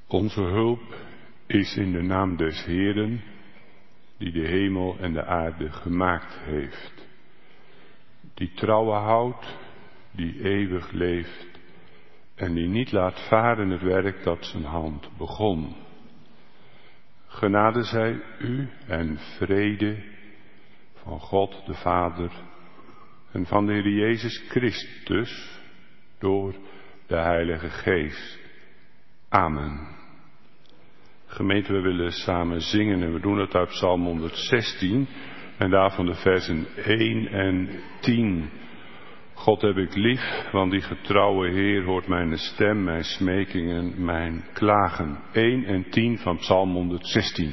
Onze hulp is in de naam des Heeren, die de hemel en de aarde gemaakt heeft. Die trouwe houdt, die eeuwig leeft en die niet laat varen het werk dat zijn hand begon. Genade zij u en vrede van God de Vader en van de Heer Jezus Christus door de Heilige Geest. Amen. Gemeente, we willen samen zingen en we doen het uit Psalm 116 en daarvan de versen 1 en 10. God heb ik lief, want die getrouwe Heer hoort mijn stem, mijn smekingen, mijn klagen. 1 en 10 van Psalm 116.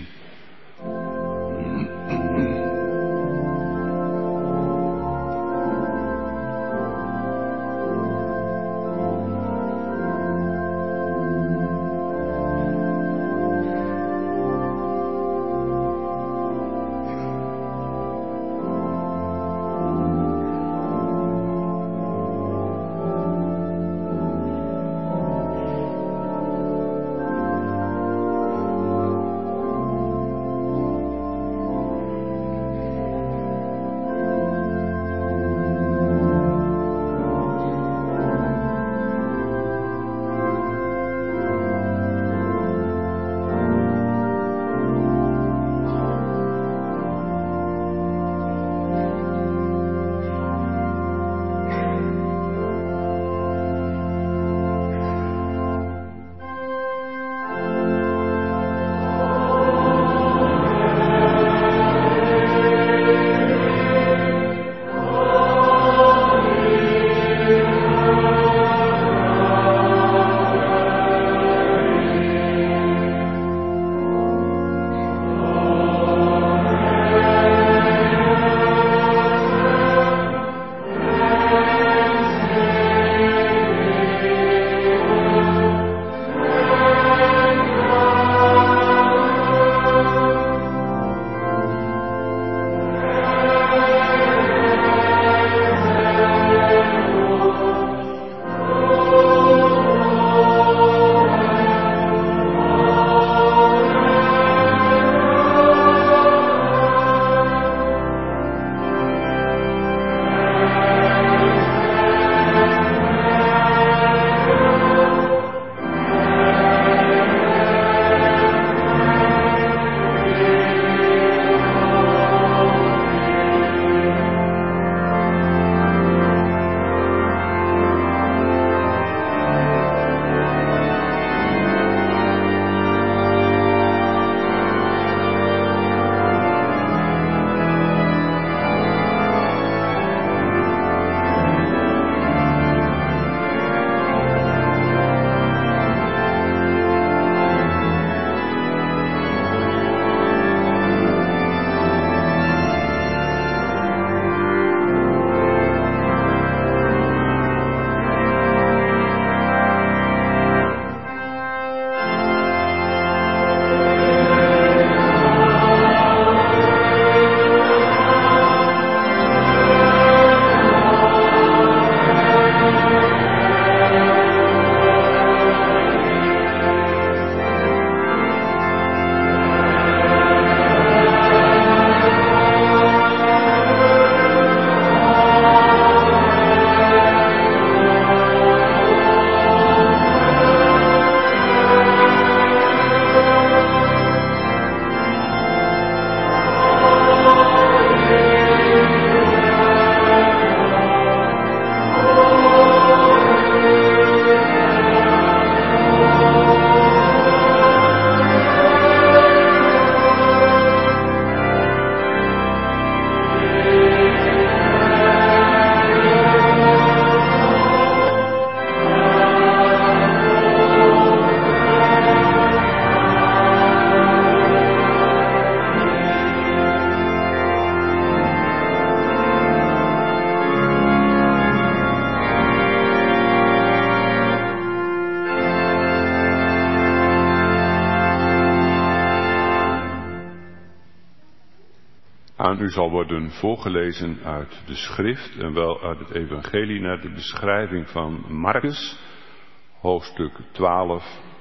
Aan u zal worden voorgelezen uit de schrift en wel uit het evangelie naar de beschrijving van Markus, hoofdstuk 12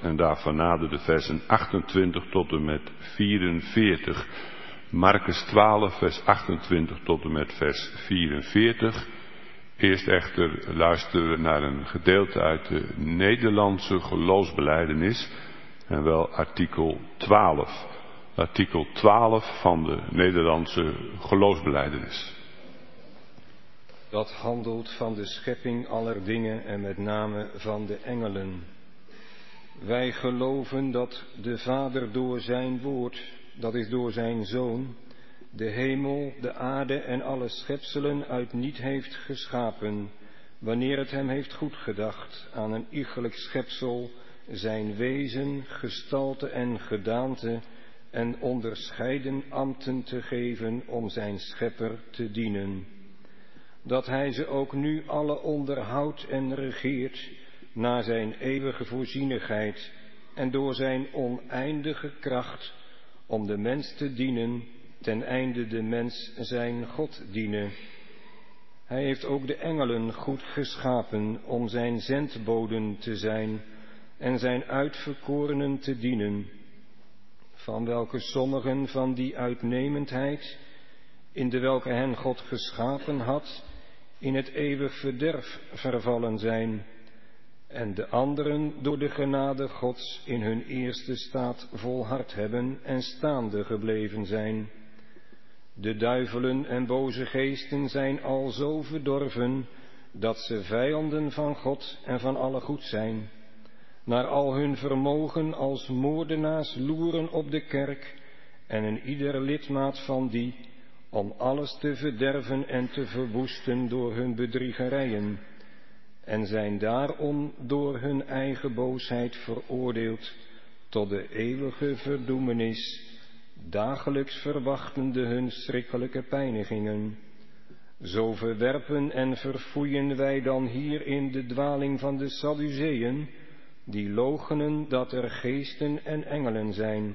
En daarvan de versen 28 tot en met 44. Markus 12, vers 28 tot en met vers 44. Eerst echter luisteren we naar een gedeelte uit de Nederlandse geloofsbelijdenis. En wel artikel 12. Artikel 12 van de Nederlandse geloofsbelijdenis. Dat handelt van de schepping aller dingen en met name van de engelen. Wij geloven dat de Vader door zijn woord, dat is door zijn Zoon, de hemel, de aarde en alle schepselen uit niet heeft geschapen, wanneer het hem heeft goedgedacht aan een iegelijk schepsel zijn wezen, gestalte en gedaante en onderscheiden ambten te geven om zijn schepper te dienen. Dat hij ze ook nu alle onderhoudt en regeert naar zijn eeuwige voorzienigheid en door zijn oneindige kracht om de mens te dienen, ten einde de mens zijn God diene. Hij heeft ook de engelen goed geschapen om zijn zendboden te zijn en zijn uitverkorenen te dienen, van welke sommigen van die uitnemendheid, in de welke hen God geschapen had, in het eeuwig verderf vervallen zijn, en de anderen door de genade Gods in hun eerste staat volhard hebben en staande gebleven zijn. De duivelen en boze geesten zijn al zo verdorven, dat ze vijanden van God en van alle goed zijn. Naar al hun vermogen als moordenaars loeren op de kerk en een ieder lidmaat van die, om alles te verderven en te verwoesten door hun bedriegerijen, en zijn daarom door hun eigen boosheid veroordeeld tot de eeuwige verdoemenis, dagelijks verwachtende hun schrikkelijke pijnigingen. Zo verwerpen en verfoeien wij dan hierin de dwaling van de Sadduceeën, die loochenen dat er geesten en engelen zijn,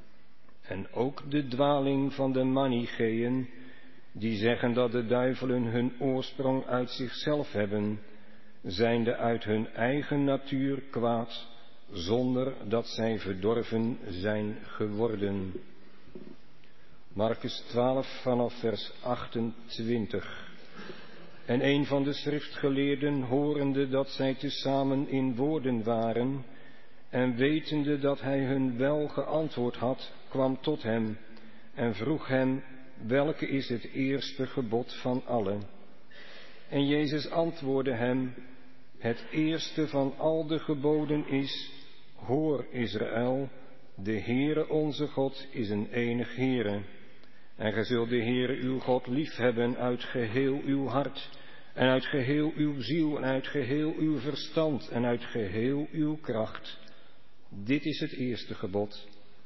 en ook de dwaling van de Manicheeën, die zeggen dat de duivelen hun oorsprong uit zichzelf hebben, zijnde uit hun eigen natuur kwaad, zonder dat zij verdorven zijn geworden. Markus 12 vanaf vers 28. En een van de schriftgeleerden, horende dat zij tezamen in woorden waren, en wetende dat hij hun wel geantwoord had, kwam tot hem en vroeg hem, welke is het eerste gebod van allen? En Jezus antwoordde hem, het eerste van al de geboden is, hoor Israël, de Heere onze God is een enig Heere. En gij zult de Heere uw God liefhebben uit geheel uw hart, en uit geheel uw ziel, en uit geheel uw verstand, en uit geheel uw kracht. Dit is het eerste gebod.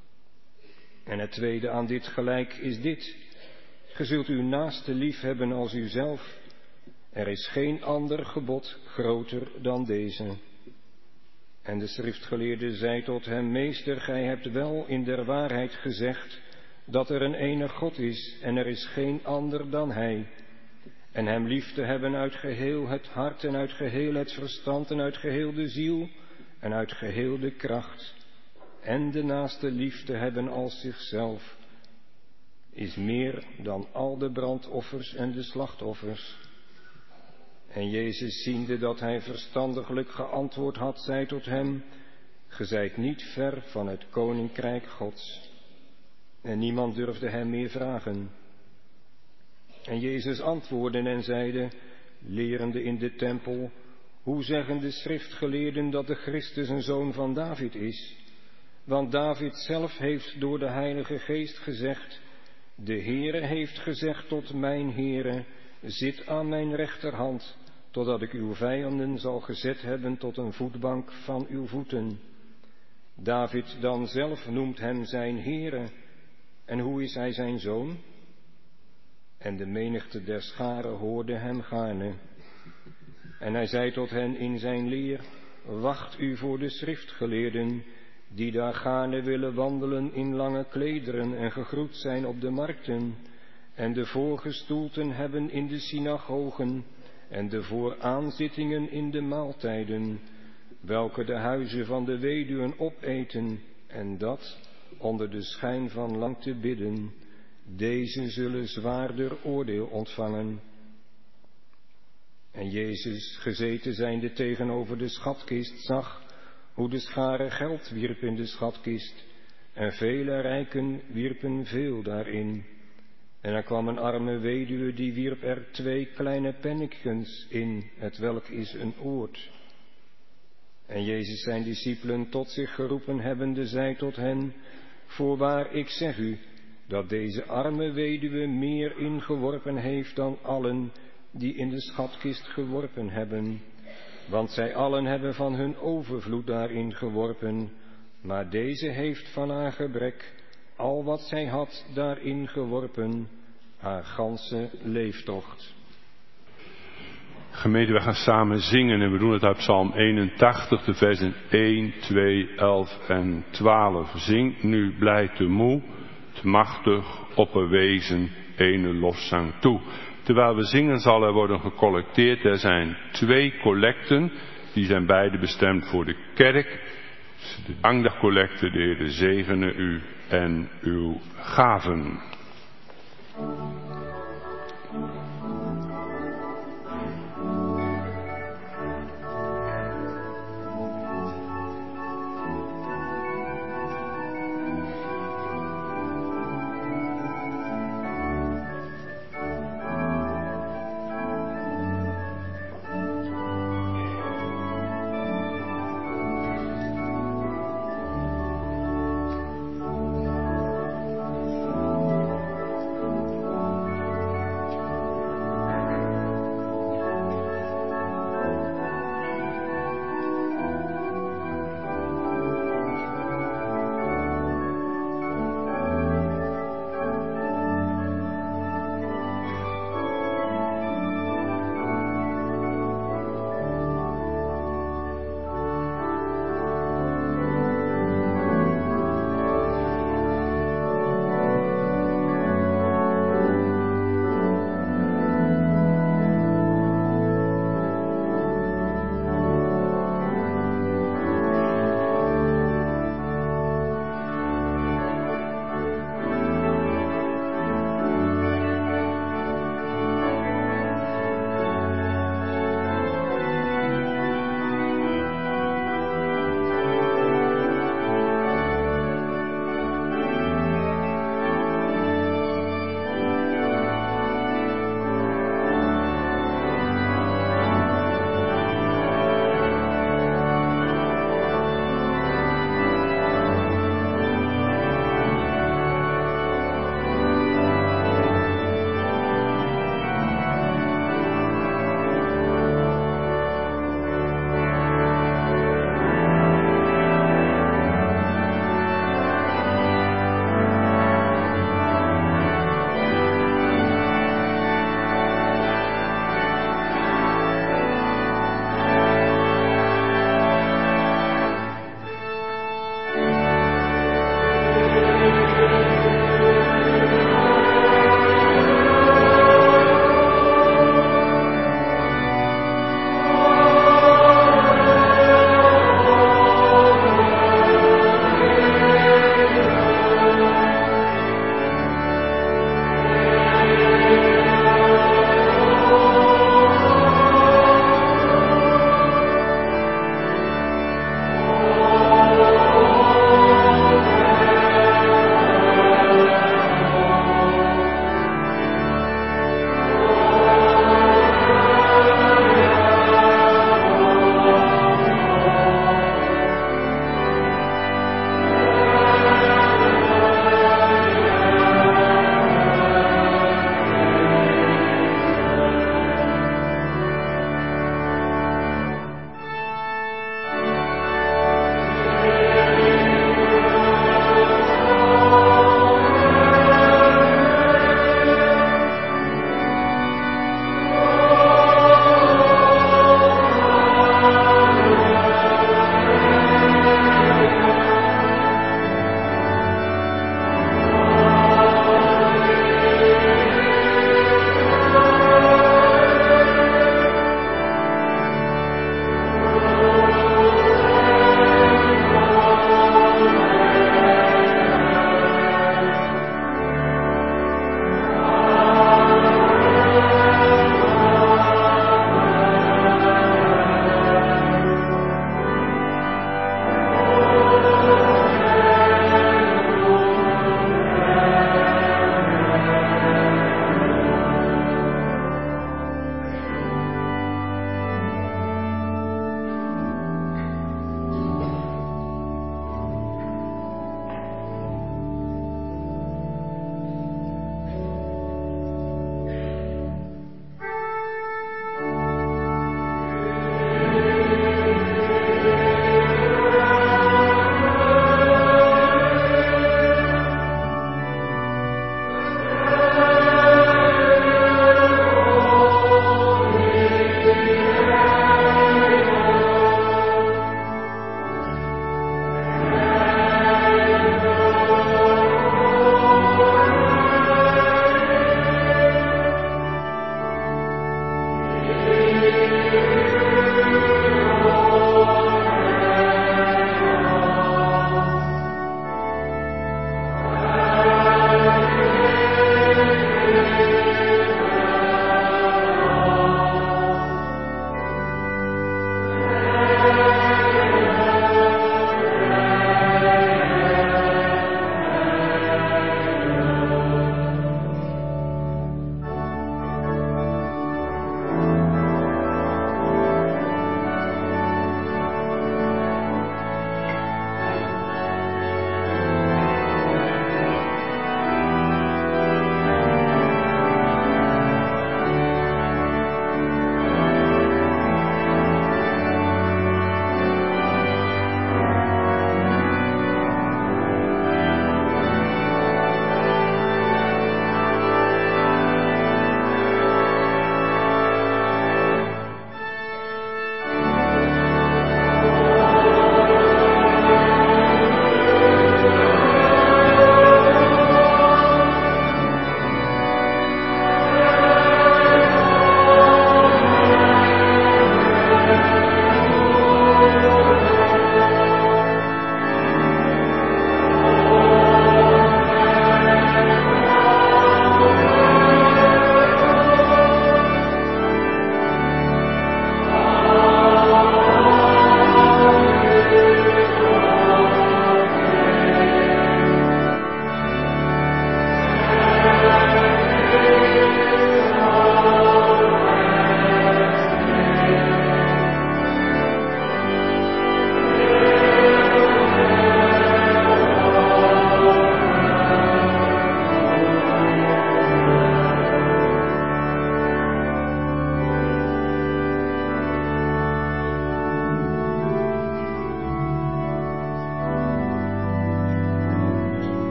En het tweede aan dit gelijk is dit, gij zult uw naaste liefhebben als uzelf. Er is geen ander gebod groter dan deze. En de schriftgeleerde zei tot hem, meester, gij hebt wel in der waarheid gezegd, dat er een enig God is, en er is geen ander dan Hij. En Hem lief te hebben uit geheel het hart, en uit geheel het verstand, en uit geheel de ziel, en uit geheel de kracht. En de naaste lief te hebben als zichzelf, is meer dan al de brandoffers en de slachtoffers. En Jezus, ziende dat hij verstandiglijk geantwoord had, zei tot hem, ge zijt niet ver van het koninkrijk Gods. En niemand durfde hem meer vragen. En Jezus antwoordde en zeide, lerende in de tempel, hoe zeggen de schriftgeleerden dat de Christus een zoon van David is? Want David zelf heeft door de Heilige Geest gezegd, de Heere heeft gezegd tot mijn Heere, zit aan mijn rechterhand, totdat ik uw vijanden zal gezet hebben tot een voetbank van uw voeten. David dan zelf noemt hem zijn Heere. En hoe is hij zijn zoon? En de menigte der scharen hoorde hem gaarne. En hij zei tot hen in zijn leer, wacht u voor de schriftgeleerden, die daar gaarne willen wandelen in lange klederen en gegroet zijn op de markten, en de voorgestoelten hebben in de synagogen, en de vooraanzittingen in de maaltijden, welke de huizen van de weduwen opeten, en dat onder de schijn van lang te bidden, deze zullen zwaarder oordeel ontvangen. En Jezus, gezeten zijnde tegenover de schatkist, zag hoe de schare geld wierp in de schatkist, en vele rijken wierpen veel daarin. En er kwam een arme weduwe, die wierp er 2 kleine penninkens in, hetwelk is een oord. En Jezus zijn discipelen tot zich geroepen hebbende, zei tot hen: voorwaar, ik zeg u, dat deze arme weduwe meer ingeworpen heeft dan allen die in de schatkist geworpen hebben. Want zij allen hebben van hun overvloed daarin geworpen, maar deze heeft van haar gebrek al wat zij had daarin geworpen, haar ganse leeftocht. Gemeente, we gaan samen zingen en we doen het uit Psalm 81, de versen 1, 2, 11 en 12. Zing nu blij te moe, te machtig, opperwezen, ene lofzang toe. Terwijl we zingen zal er worden gecollecteerd. Er zijn 2 collecten, die zijn beide bestemd voor de kerk. De aandachtscollecte, de Heer zegene u en uw gaven.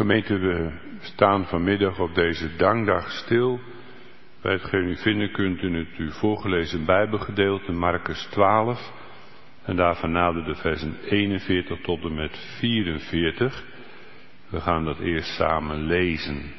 Gemeente, we staan vanmiddag op deze dankdag stil bij hetgeen u vinden kunt in het u voorgelezen Bijbelgedeelte, Markus 12. En daarvan nader de versen 41 tot en met 44. We gaan dat eerst samen lezen.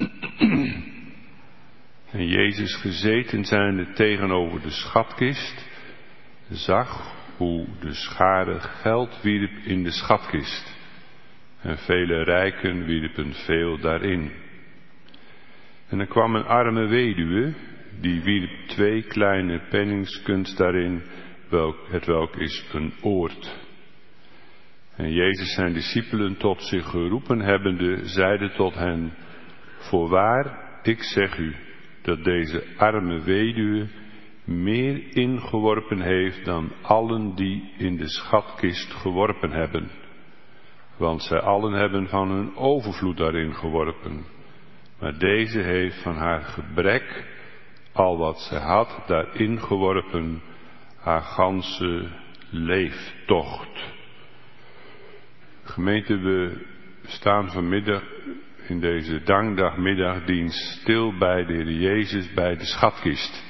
En Jezus, gezeten zijnde tegenover de schatkist, zag hoe de schare geld wierp in de schatkist. En vele rijken wierpen veel daarin. En er kwam een arme weduwe, die wierp 2 kleine penningskens daarin, hetwelk is een oord. En Jezus zijn discipelen tot zich geroepen hebbende, zeide tot hen: voorwaar, ik zeg u, dat deze arme weduwe meer ingeworpen heeft dan allen die in de schatkist geworpen hebben. Want zij allen hebben van hun overvloed daarin geworpen. Maar deze heeft van haar gebrek, al wat zij had, daarin geworpen, haar ganse leeftocht. Gemeente, we staan vanmiddag in deze dankdagmiddagdienst stil bij de Heer Jezus bij de schatkist.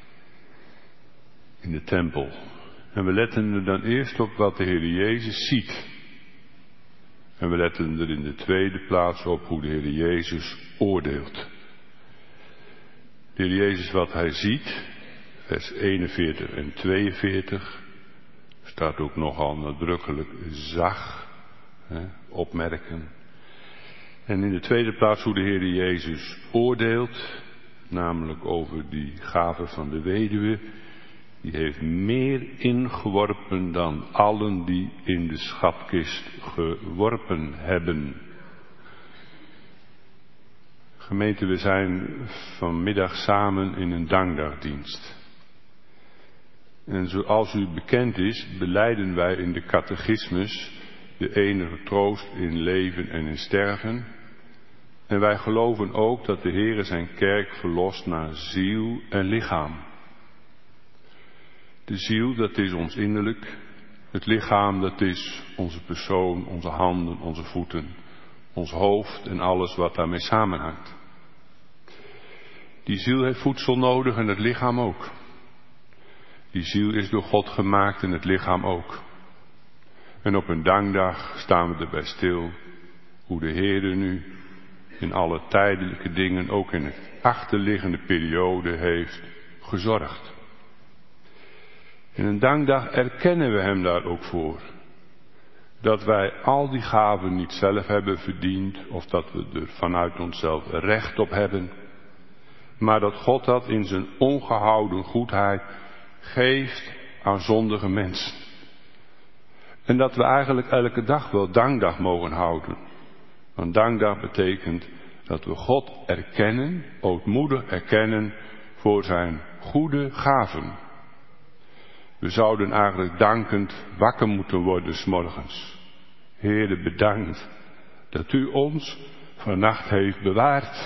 In de tempel. En we letten er dan eerst op wat de Heer Jezus ziet. En we letten er in de tweede plaats op hoe de Heer Jezus oordeelt. De Heer Jezus wat hij ziet, vers 41 en 42, staat ook nogal nadrukkelijk zag, opmerken. En in de tweede plaats hoe de Heer Jezus oordeelt, namelijk over die gave van de weduwe. Die heeft meer ingeworpen dan allen die in de schatkist geworpen hebben. Gemeente, we zijn vanmiddag samen in een dankdagdienst. En zoals u bekend is, belijden wij in de catechismus de enige troost in leven en in sterven. En wij geloven ook dat de Heere zijn kerk verlost naar ziel en lichaam. De ziel, dat is ons innerlijk. Het lichaam, dat is onze persoon, onze handen, onze voeten, ons hoofd en alles wat daarmee samenhangt. Die ziel heeft voedsel nodig en het lichaam ook. Die ziel is door God gemaakt en het lichaam ook. En op een dankdag staan we erbij stil hoe de Heere nu in alle tijdelijke dingen, ook in de achterliggende periode, heeft gezorgd. In een dankdag erkennen we hem daar ook voor. Dat wij al die gaven niet zelf hebben verdiend, of dat we er vanuit onszelf recht op hebben. Maar dat God dat in zijn ongehouden goedheid geeft aan zondige mensen. En dat we eigenlijk elke dag wel dankdag mogen houden. Want dankdag betekent dat we God erkennen, ootmoedig erkennen voor zijn goede gaven. We zouden eigenlijk dankend wakker moeten worden 's morgens. Heere, bedankt dat u ons vannacht heeft bewaard.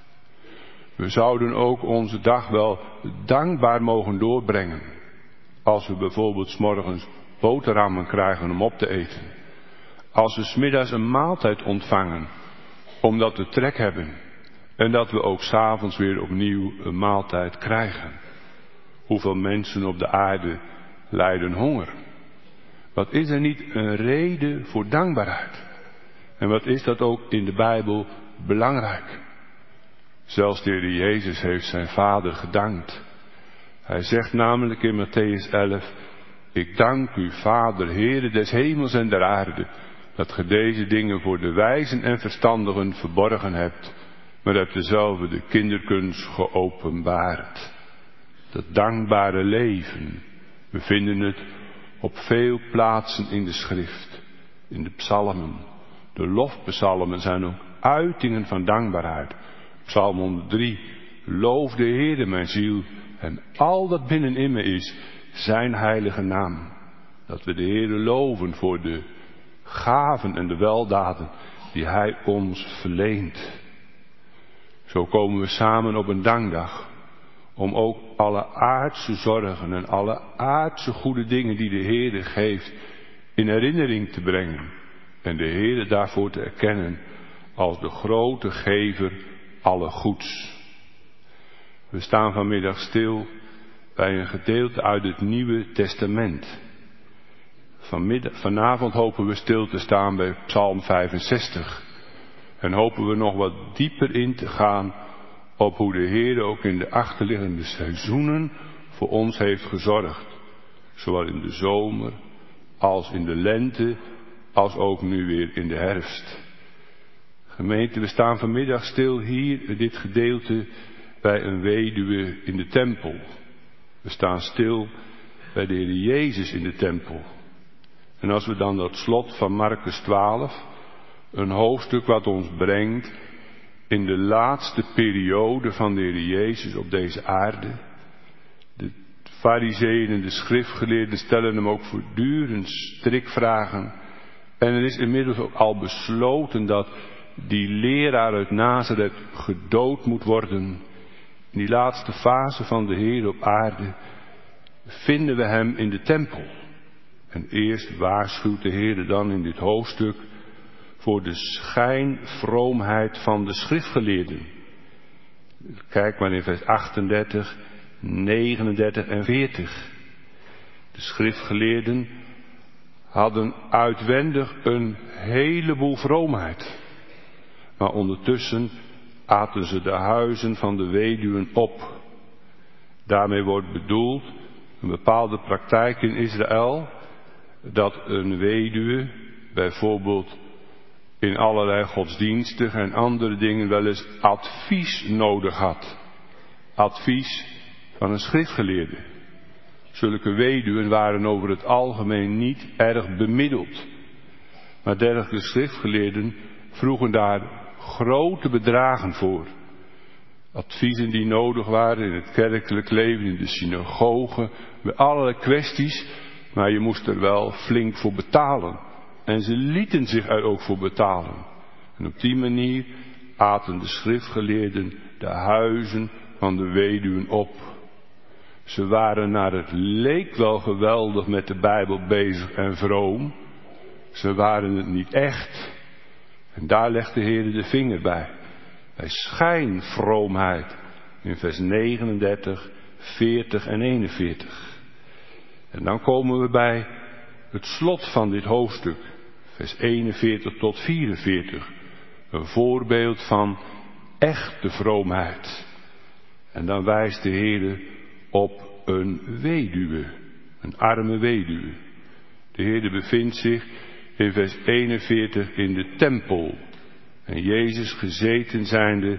We zouden ook onze dag wel dankbaar mogen doorbrengen. Als we bijvoorbeeld 's morgens boterhammen krijgen om op te eten. Als we 's middags een maaltijd ontvangen, omdat we trek hebben. En dat we ook 's avonds weer opnieuw een maaltijd krijgen. Hoeveel mensen op de aarde lijden honger. Wat is er niet een reden voor dankbaarheid? En wat is dat ook in de Bijbel belangrijk? Zelfs de Heer Jezus heeft zijn Vader gedankt. Hij zegt namelijk in Mattheüs 11: ik dank u, Vader, Heere des hemels en der aarde, dat ge deze dingen voor de wijzen en verstandigen verborgen hebt, maar dat dezelfde de kinderkens geopenbaard. Dat dankbare leven, we vinden het op veel plaatsen in de schrift, in de psalmen. De lofpsalmen zijn ook uitingen van dankbaarheid. Psalm 103, loof de Heere mijn ziel en al dat binnenin me is, zijn heilige naam. Dat we de Heere loven voor de gaven en de weldaden die hij ons verleent. Zo komen we samen op een dankdag. Om ook alle aardse zorgen en alle aardse goede dingen die de Heere geeft in herinnering te brengen. En de Heere daarvoor te erkennen als de grote gever alle goeds. We staan vanmiddag stil bij een gedeelte uit het Nieuwe Testament. Vanavond hopen we stil te staan bij Psalm 65. En hopen we nog wat dieper in te gaan op hoe de Heer ook in de achterliggende seizoenen voor ons heeft gezorgd. Zowel in de zomer, als in de lente, als ook nu weer in de herfst. Gemeente, we staan vanmiddag stil hier in dit gedeelte bij een weduwe in de tempel. We staan stil bij de Heer Jezus in de tempel. En als we dan dat slot van Markus 12, een hoofdstuk wat ons brengt in de laatste periode van de Heer Jezus op deze aarde. De Farizeeën en de schriftgeleerden stellen hem ook voortdurend strikvragen. En er is inmiddels ook al besloten dat die leraar uit Nazareth gedood moet worden. In die laatste fase van de Heer op aarde vinden we hem in de tempel. En eerst waarschuwt de Heer dan in dit hoofdstuk voor de schijnvroomheid van de schriftgeleerden. Kijk maar in vers 38, 39 en 40. De schriftgeleerden hadden uitwendig een heleboel vroomheid. Maar ondertussen aten ze de huizen van de weduwen op. Daarmee wordt bedoeld een bepaalde praktijk in Israël, dat een weduwe bijvoorbeeld in allerlei godsdienstige en andere dingen wel eens advies nodig had. Advies van een schriftgeleerde. Zulke weduwen waren over het algemeen niet erg bemiddeld. Maar dergelijke schriftgeleerden vroegen daar grote bedragen voor. Adviezen die nodig waren in het kerkelijk leven, in de synagoge, bij allerlei kwesties, maar je moest er wel flink voor betalen. En ze lieten zich er ook voor betalen. En op die manier aten de schriftgeleerden de huizen van de weduwen op. Ze waren naar het leek wel geweldig met de Bijbel bezig en vroom. Ze waren het niet echt. En daar legt de Heer de vinger bij. Bij schijnvroomheid. In vers 39, 40 en 41. En dan komen we bij het slot van dit hoofdstuk. Vers 41 tot 44. Een voorbeeld van echte vroomheid. En dan wijst de Heer op een weduwe. Een arme weduwe. De Heer bevindt zich in vers 41 in de tempel. En Jezus gezeten zijnde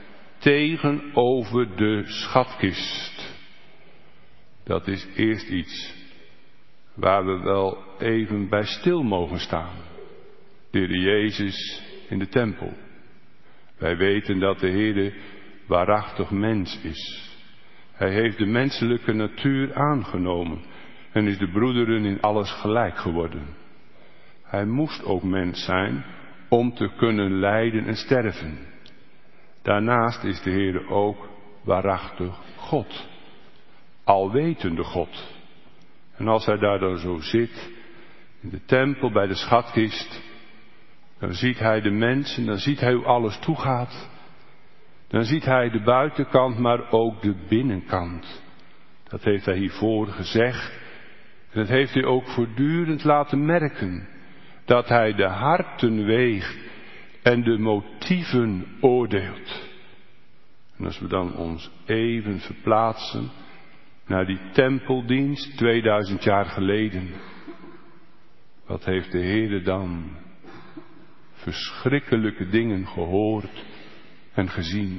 tegenover de schatkist. Dat is eerst iets waar we wel even bij stil mogen staan. De Heer Jezus in de tempel. Wij weten dat de Heer waarachtig mens is. Hij heeft de menselijke natuur aangenomen en is de broederen in alles gelijk geworden. Hij moest ook mens zijn om te kunnen lijden en sterven. Daarnaast is de Heer ook waarachtig God. Alwetende God. En als hij daar dan zo zit, in de tempel bij de schatkist, dan ziet hij de mensen, dan ziet hij hoe alles toegaat. Dan ziet hij de buitenkant, maar ook de binnenkant. Dat heeft hij hiervoor gezegd. En dat heeft hij ook voortdurend laten merken. Dat hij de harten weegt en de motieven oordeelt. En als we dan ons even verplaatsen naar die tempeldienst 2000 jaar geleden. Wat heeft de Heer dan verschrikkelijke dingen gehoord en gezien.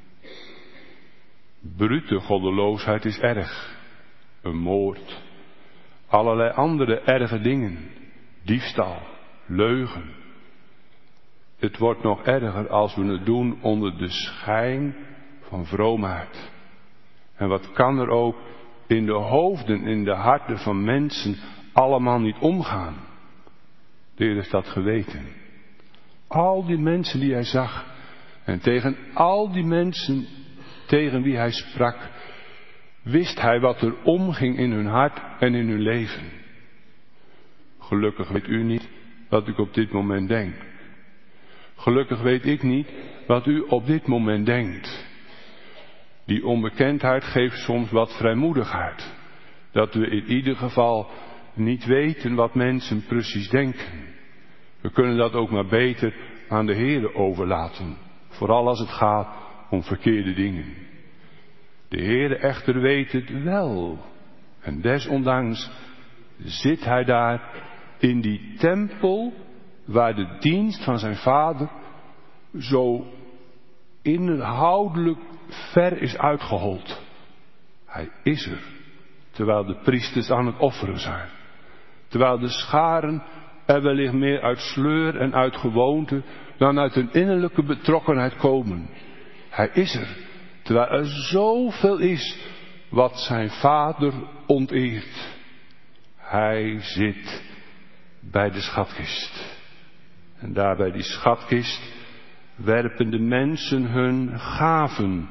Brute goddeloosheid is erg. Een moord. Allerlei andere erge dingen. Diefstal. Leugen. Het wordt nog erger als we het doen onder de schijn van vroomheid. En wat kan er ook in de hoofden, in de harten van mensen allemaal niet omgaan? De Heer heeft dat geweten. Al die mensen die hij zag. En tegen al die mensen tegen wie hij sprak, wist hij wat er omging in hun hart en in hun leven. Gelukkig weet u niet wat ik op dit moment denk. Gelukkig weet ik niet wat u op dit moment denkt. Die onbekendheid geeft soms wat vrijmoedigheid. Dat we in ieder geval niet weten wat mensen precies denken. We kunnen dat ook maar beter aan de Heere overlaten. Vooral als het gaat om verkeerde dingen. De Heere echter weet het wel. En desondanks zit hij daar in die tempel waar de dienst van zijn vader zo inhoudelijk ver is uitgehold. Hij is er, terwijl de priesters aan het offeren zijn. Terwijl de scharen er wellicht meer uit sleur en uit gewoonte dan uit een innerlijke betrokkenheid komen. Hij is er, terwijl er zoveel is wat zijn vader onteert. Hij zit bij de schatkist. En daar bij die schatkist werpen de mensen hun gaven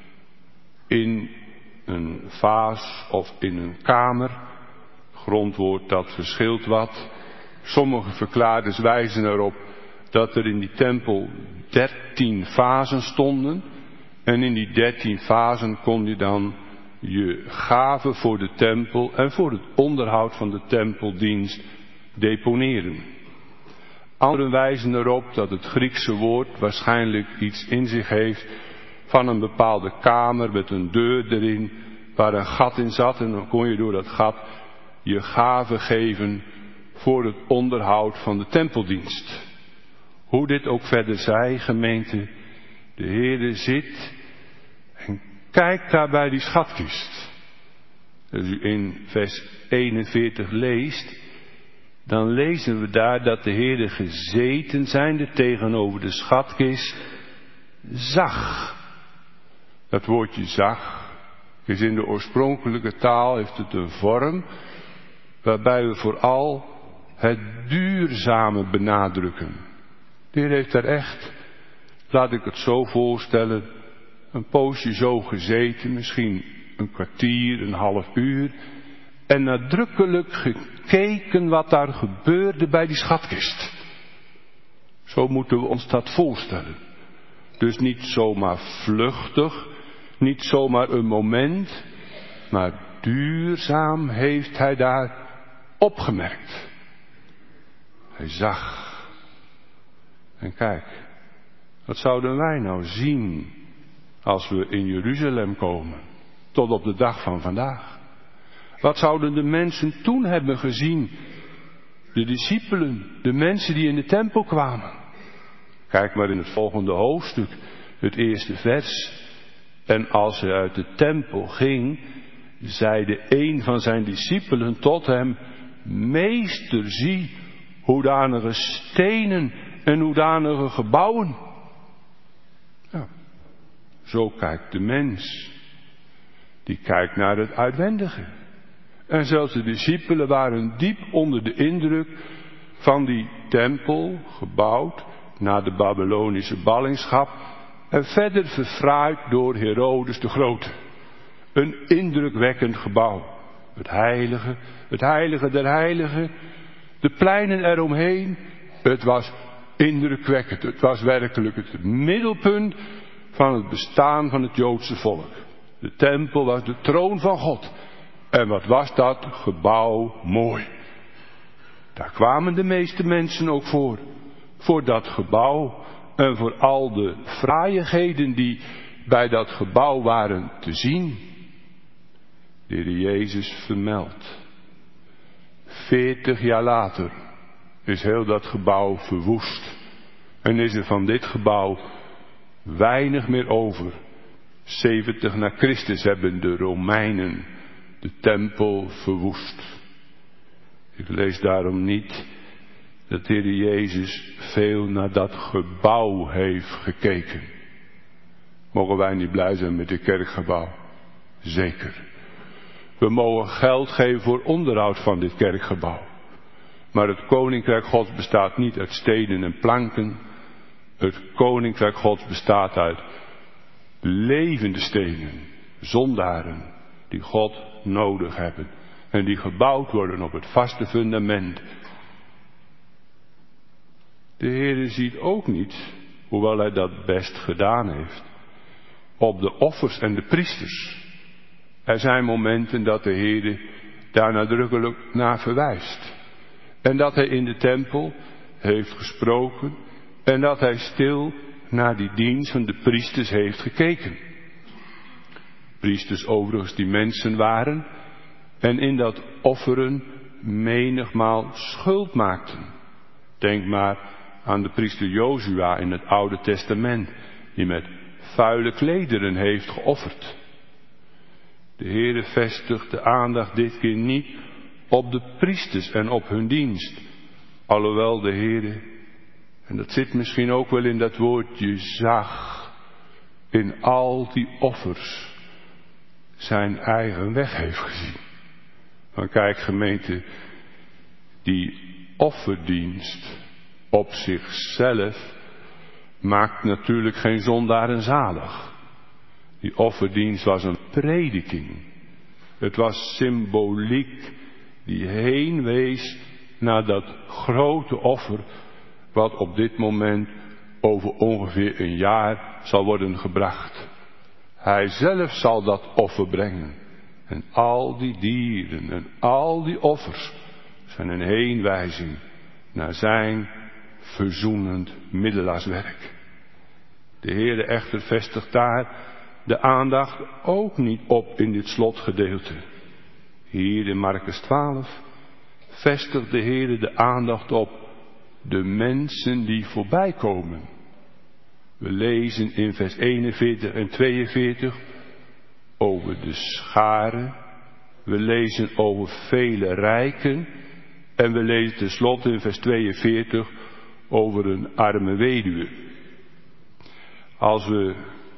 in een vaas of in een kamer. Grondwoord dat verschilt wat. Sommige verklaarders wijzen erop dat er in die tempel 13 vazen stonden. En in die 13 vazen kon je dan je gaven voor de tempel en voor het onderhoud van de tempeldienst deponeren. Anderen wijzen erop dat het Griekse woord waarschijnlijk iets in zich heeft van een bepaalde kamer met een deur erin waar een gat in zat. En dan kon je door dat gat je gaven geven voor het onderhoud van de tempeldienst. Hoe dit ook verder zij, gemeente, de Heere zit en kijkt daar bij die schatkist. Als u in vers 41 leest, dan lezen we daar dat de Heere gezeten zijnde tegenover de schatkist zag. Dat woordje zag is in de oorspronkelijke taal, heeft het een vorm waarbij we vooral het duurzame benadrukken. De Heer heeft daar echt, laat ik het zo voorstellen, een poosje zo gezeten, misschien een kwartier, een half uur, en nadrukkelijk gekeken wat daar gebeurde bij die schatkist. Zo moeten we ons dat voorstellen. Dus niet zomaar vluchtig, niet zomaar een moment, maar duurzaam heeft hij daar opgemerkt. Hij zag. En kijk, wat zouden wij nou zien als we in Jeruzalem komen, tot op de dag van vandaag? Wat zouden de mensen toen hebben gezien? De discipelen, de mensen die in de tempel kwamen. Kijk maar in het volgende hoofdstuk, het eerste vers. En als hij uit de tempel ging, zeide een van zijn discipelen tot hem: Meester, zie hoedanige stenen en hoedanige gebouwen. Ja, zo kijkt de mens. Die kijkt naar het uitwendige. En zelfs de discipelen waren diep onder de indruk van die tempel, gebouwd na de Babylonische ballingschap en verder verfraaid door Herodes de Grote. Een indrukwekkend gebouw. Het heilige der heiligen, de pleinen eromheen. Het was indrukwekkend. Het was werkelijk het middelpunt van het bestaan van het Joodse volk. De tempel was de troon van God. En wat was dat gebouw mooi. Daar kwamen de meeste mensen ook voor. Voor dat gebouw en voor al de fraaiigheden die bij dat gebouw waren te zien. De Heer Jezus vermeldt. 40 jaar later is heel dat gebouw verwoest. En is er van dit gebouw weinig meer over. 70 na Christus hebben de Romeinen de tempel verwoest. Ik lees daarom niet dat de Heer Jezus veel naar dat gebouw heeft gekeken. Mogen wij niet blij zijn met dit kerkgebouw? Zeker. We mogen geld geven voor onderhoud van dit kerkgebouw. Maar het koninkrijk Gods bestaat niet uit stenen en planken. Het koninkrijk Gods bestaat uit levende stenen, zondaren, die God nodig hebben. En die gebouwd worden op het vaste fundament. De Heere ziet ook niet hoewel hij dat best gedaan heeft, op de offers en de priesters. Er zijn momenten dat de Heer daar nadrukkelijk naar verwijst. En dat hij in de tempel heeft gesproken en dat hij stil naar die dienst van de priesters heeft gekeken. Priesters overigens die mensen waren en in dat offeren menigmaal schuld maakten. Denk maar aan de priester Jozua in het Oude Testament, die met vuile klederen heeft geofferd. De Heere vestigt de aandacht dit keer niet op de priesters en op hun dienst. Alhoewel de Heere, en dat zit misschien ook wel in dat woordje zag, in al die offers zijn eigen weg heeft gezien. Maar kijk gemeente, die offerdienst op zichzelf maakt natuurlijk geen zondaren zalig. Die offerdienst was een prediking. Het was symboliek die heen wees naar dat grote offer wat op dit moment over ongeveer een jaar zal worden gebracht. Hij zelf zal dat offer brengen. En al die dieren en al die offers zijn een heenwijzing naar zijn verzoenend middelaarswerk. De Heere echter vestigt daar de aandacht ook niet op in dit slotgedeelte. Hier in Markus 12 vestigt de Heere de aandacht op de mensen die voorbij komen. We lezen in vers 41 en 42 over de scharen. We lezen over vele rijken. En we lezen tenslotte in vers 42 over een arme weduwe. Als we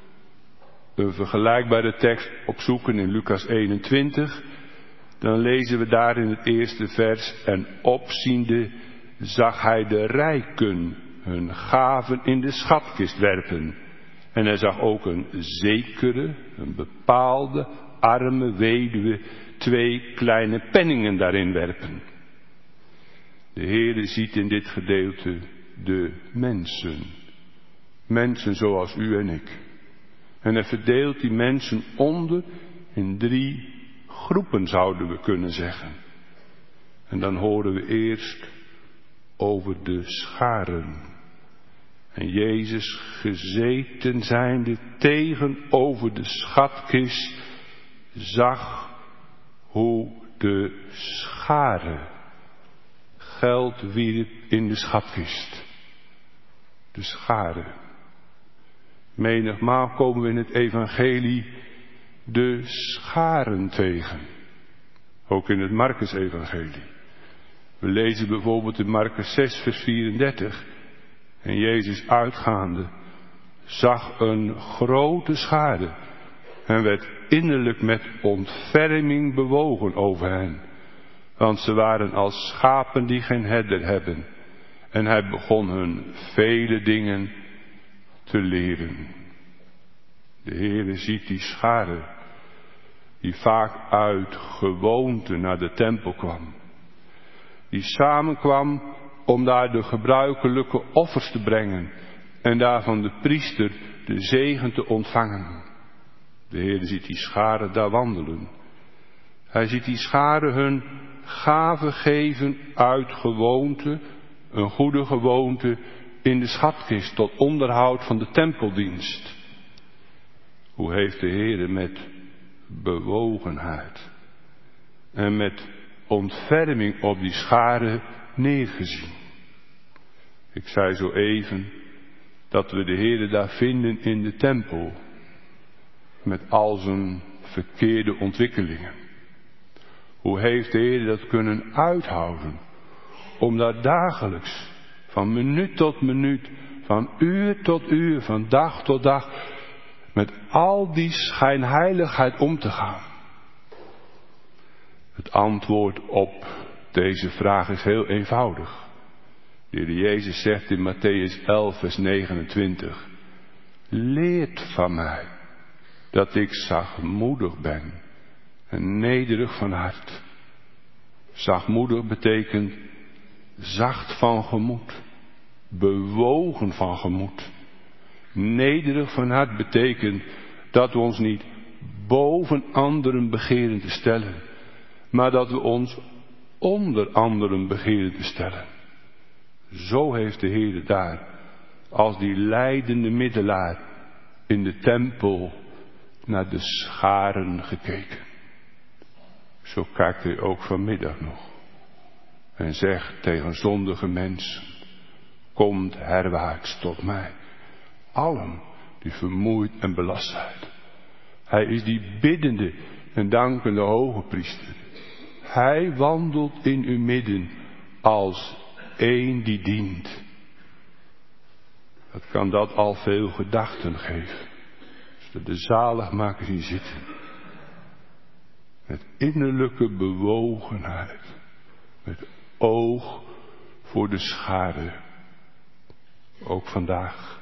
een vergelijkbare tekst opzoeken in Lucas 21, dan lezen we daar in het eerste vers: en opziende zag hij de rijken hun gaven in de schatkist werpen. En hij zag ook een zekere, een bepaalde arme weduwe 2 kleine penningen daarin werpen. De Heere ziet in dit gedeelte de mensen. Mensen zoals u en ik. En hij verdeelt die mensen onder in 3 groepen, zouden we kunnen zeggen. En dan horen we eerst over de scharen. En Jezus gezeten zijnde tegenover de schatkist zag hoe de scharen geld wierp in de schatkist. De scharen. Menigmaal komen we in het evangelie de scharen tegen. Ook in het Markus-evangelie. We lezen bijvoorbeeld in Markus 6 vers 34. En Jezus uitgaande zag een grote schare en werd innerlijk met ontferming bewogen over hen. Want ze waren als schapen die geen herder hebben. En hij begon hun vele dingen te leren. De Heere ziet die schare die vaak uit gewoonte naar de tempel kwam. Die samenkwam om daar de gebruikelijke offers te brengen en daarvan de priester de zegen te ontvangen. De Heer ziet die scharen daar wandelen. Hij ziet die scharen hun gaven geven uit gewoonte, een goede gewoonte, in de schatkist tot onderhoud van de tempeldienst. Hoe heeft de Heer met bewogenheid en met ontferming op die scharen neergezien. Ik zei zo even dat we de Heere daar vinden in de tempel. Met al zijn verkeerde ontwikkelingen. Hoe heeft de Heer dat kunnen uithouden? Om daar dagelijks, van minuut tot minuut, van uur tot uur, van dag tot dag, met al die schijnheiligheid om te gaan. Het antwoord op deze vraag is heel eenvoudig. De Heer Jezus zegt in Mattheüs 11 vers 29. Leert van mij dat ik zachtmoedig ben en nederig van hart. Zachtmoedig betekent zacht van gemoed, bewogen van gemoed. Nederig van hart betekent dat we ons niet boven anderen begeren te stellen, maar dat we ons onder anderen begeren te stellen. Zo heeft de Heer daar, als die lijdende middelaar in de tempel, naar de scharen gekeken. Zo kijkt hij ook vanmiddag nog en zegt tegen zondige mensen: komt herwaarts tot mij, allen die vermoeid en belast zijn. Hij is die biddende en dankende hoge priester. Hij wandelt in uw midden als één die dient. Wat kan dat al veel gedachten geven, als we de zaligmaker zien zitten, met innerlijke bewogenheid, met oog voor de schade. Ook vandaag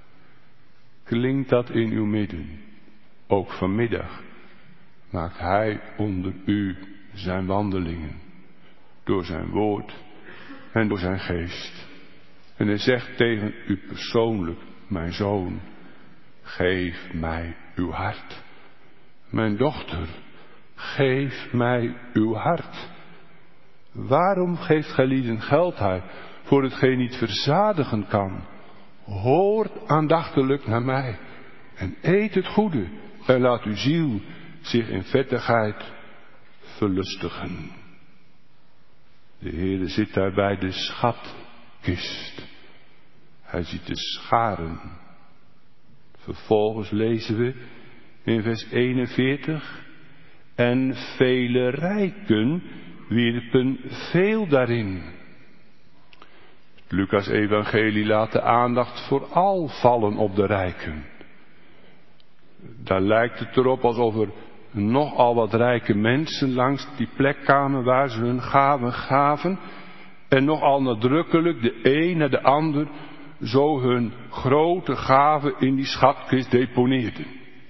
klinkt dat in uw midden. Ook vanmiddag maakt Hij onder u zijn wandelingen, door zijn woord en door zijn geest. En hij zegt tegen u persoonlijk: mijn zoon, geef mij uw hart. Mijn dochter, geef mij uw hart. Waarom geeft gij lieden geld uit voor hetgeen niet verzadigen kan? Hoort aandachtiglijk naar mij en eet het goede en laat uw ziel zich in vettigheid verlustigen. De Heere zit daar bij de schatkist. Hij ziet de scharen. Vervolgens lezen we in vers 41: en vele rijken wierpen veel daarin. Het Lucas-evangelie laat de aandacht vooral vallen op de rijken. Daar lijkt het erop alsof er nogal wat rijke mensen langs die plek kwamen waar ze hun gaven gaven. En nogal nadrukkelijk de een na de ander zo hun grote gaven in die schatkist deponeerden.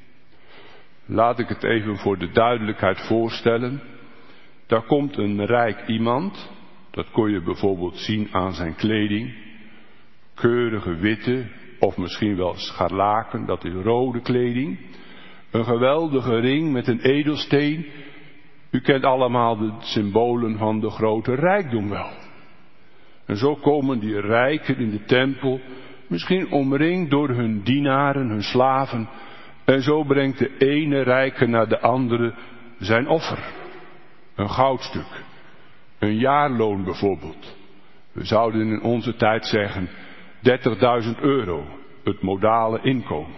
Laat ik het even voor de duidelijkheid voorstellen. Daar komt een rijk iemand, dat kon je bijvoorbeeld zien aan zijn kleding. Keurige witte of misschien wel scharlaken, dat is rode kleding. Een geweldige ring met een edelsteen. U kent allemaal de symbolen van de grote rijkdom wel. En zo komen die rijken in de tempel, misschien omringd door hun dienaren, hun slaven. En zo brengt de ene rijke naar de andere zijn offer. Een goudstuk. Een jaarloon bijvoorbeeld. We zouden in onze tijd zeggen 30.000 euro. Het modale inkomen.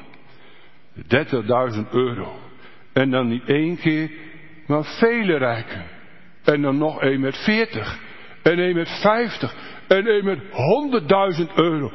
30.000 euro. En dan niet één keer, maar vele rijken. En dan nog één met 40. En één met 50. En één met 100.000 euro.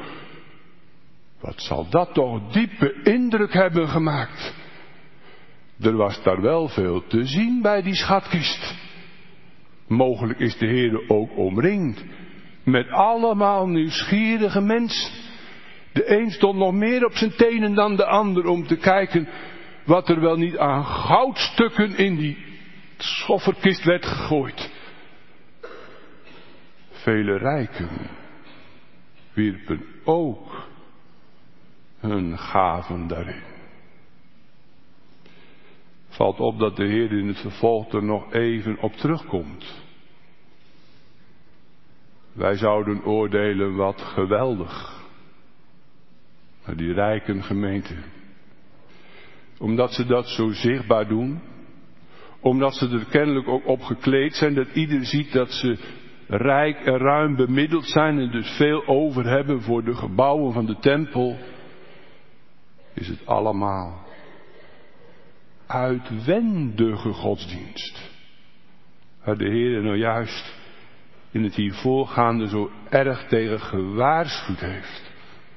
Wat zal dat toch diepe indruk hebben gemaakt. Er was daar wel veel te zien bij die schatkist. Mogelijk is de Heer ook omringd met allemaal nieuwsgierige mensen. De een stond nog meer op zijn tenen dan de ander om te kijken wat er wel niet aan goudstukken in die schofferkist werd gegooid. Vele rijken wierpen ook hun gaven daarin. Valt op dat de Heer in het vervolg er nog even op terugkomt. Wij zouden oordelen wat geweldig. Maar die rijken gemeente, omdat ze dat zo zichtbaar doen, omdat ze er kennelijk ook op gekleed zijn, dat ieder ziet dat ze rijk en ruim bemiddeld zijn en dus veel over hebben voor de gebouwen van de tempel, is het allemaal uitwendige godsdienst. Waar de Heer nou juist in het hier voorgaande zo erg tegen gewaarschuwd heeft.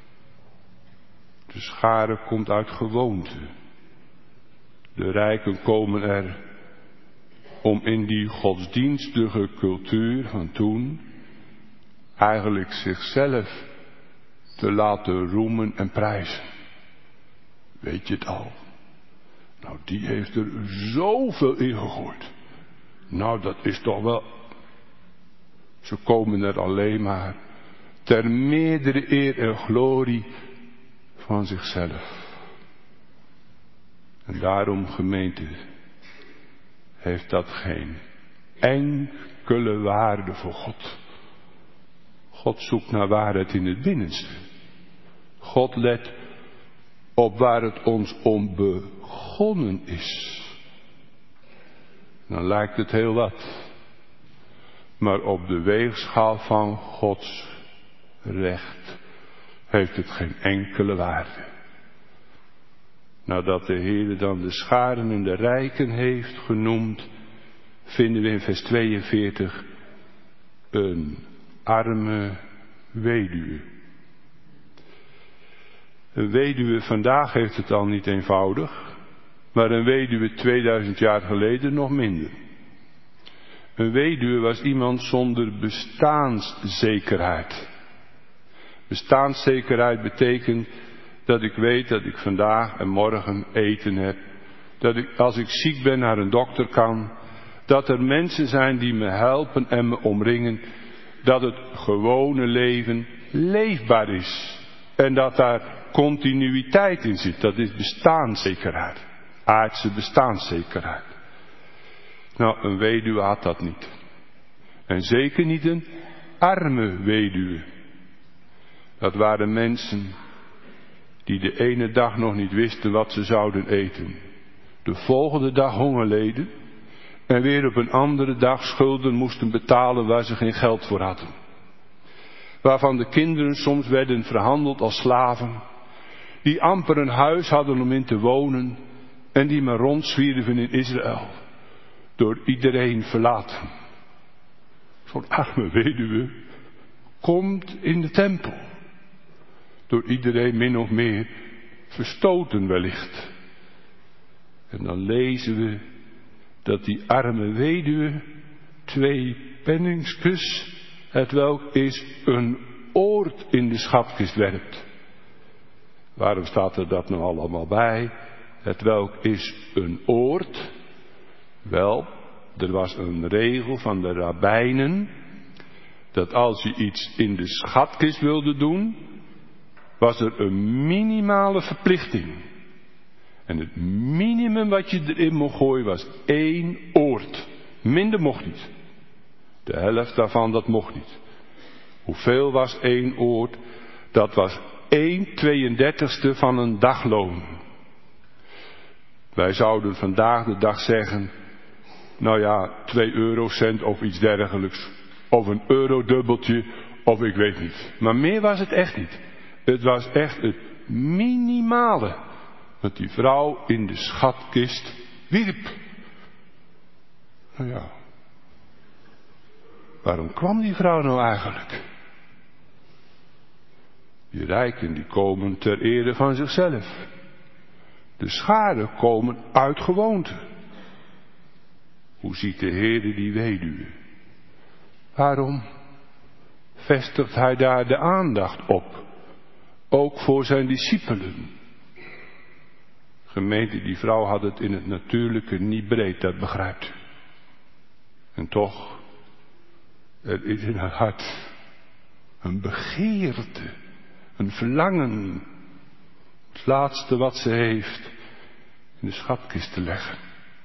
De schare komt uit gewoonte. De rijken komen er om in die godsdienstige cultuur van toen eigenlijk zichzelf te laten roemen en prijzen. Weet je het al? Nou, die heeft er zoveel in gegooid. Nou, dat is toch wel. Ze komen er alleen maar ter meerdere eer en glorie van zichzelf. En daarom, gemeente, heeft dat geen enkele waarde voor God. God zoekt naar waarheid in het binnenste. God let op waar het ons om begonnen is. Dan lijkt het heel wat. Maar op de weegschaal van Gods recht heeft het geen enkele waarde. Nadat de Heer dan de scharen en de rijken heeft genoemd, vinden we in vers 42 een arme weduwe. Een weduwe vandaag heeft het al niet eenvoudig, maar een weduwe 2000 jaar geleden nog minder. Een weduwe was iemand zonder bestaanszekerheid. Bestaanszekerheid betekent dat ik weet dat ik vandaag en morgen eten heb. Dat ik als ik ziek ben naar een dokter kan. Dat er mensen zijn die me helpen en me omringen. Dat het gewone leven leefbaar is. En dat daar continuïteit in zit. Dat is bestaanszekerheid. Aardse bestaanszekerheid. Nou, een weduwe had dat niet. En zeker niet een arme weduwe. Dat waren mensen die de ene dag nog niet wisten wat ze zouden eten. De volgende dag honger leden. En weer op een andere dag schulden moesten betalen waar ze geen geld voor hadden. Waarvan de kinderen soms werden verhandeld als slaven. Die amper een huis hadden om in te wonen. En die maar rondzwierven in Israël. Door iedereen verlaten. Zo'n arme weduwe komt in de tempel. Door iedereen min of meer verstoten wellicht. En dan lezen we dat die arme weduwe 2 penningskes, hetwelk is een oord in de schatkist werpt. Waarom staat er dat nou allemaal bij? Hetwelk is een oord. Wel, er was een regel van de rabbijnen, dat als je iets in de schatkist wilde doen, was er een minimale verplichting. En het minimum wat je erin mocht gooien was 1 oord. Minder mocht niet. De helft daarvan, dat mocht niet. Hoeveel was 1 oord? Dat was 1/32 van een dagloon. Wij zouden vandaag de dag zeggen, nou ja, 2 eurocent of iets dergelijks. Of een eurodubbeltje, of ik weet niet. Maar meer was het echt niet. Het was echt het minimale wat die vrouw in de schatkist wierp. Nou ja, waarom kwam die vrouw nou eigenlijk? Die rijken die komen ter ere van zichzelf. De scharen komen uit gewoonte. Hoe ziet de Heer die weduwe? Waarom vestigt hij daar de aandacht op? Ook voor zijn discipelen. Gemeente, die vrouw had het in het natuurlijke niet breed, dat begrijpt u. En toch, er is in haar hart een begeerte, een verlangen. Het laatste wat ze heeft in de schatkist te leggen.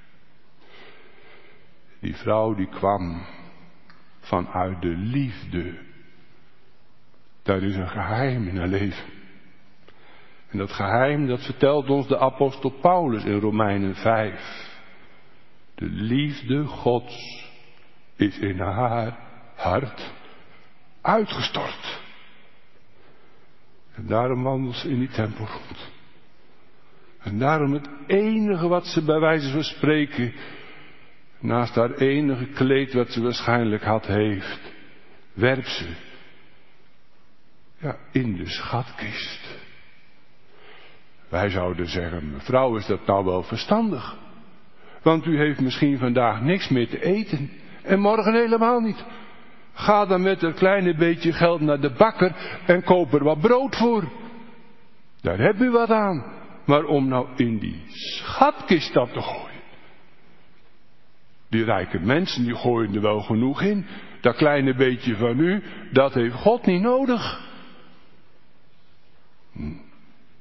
Die vrouw die kwam vanuit de liefde. Daar is een geheim in haar leven. En dat geheim, dat vertelt ons de apostel Paulus in Romeinen 5. De liefde Gods is in haar hart uitgestort. En daarom wandelt ze in die tempel rond. En daarom het enige wat ze bij wijze van spreken, naast haar enige kleed wat ze waarschijnlijk had heeft, werpt ze in de schatkist. Wij zouden zeggen, mevrouw, is dat nou wel verstandig? Want u heeft misschien vandaag niks meer te eten. En morgen helemaal niet. Ga dan met een kleine beetje geld naar de bakker en koop er wat brood voor. Daar heb u wat aan. Maar om nou in die schatkist dat te gooien. Die rijke mensen die gooien er wel genoeg in. Dat kleine beetje van u, dat heeft God niet nodig.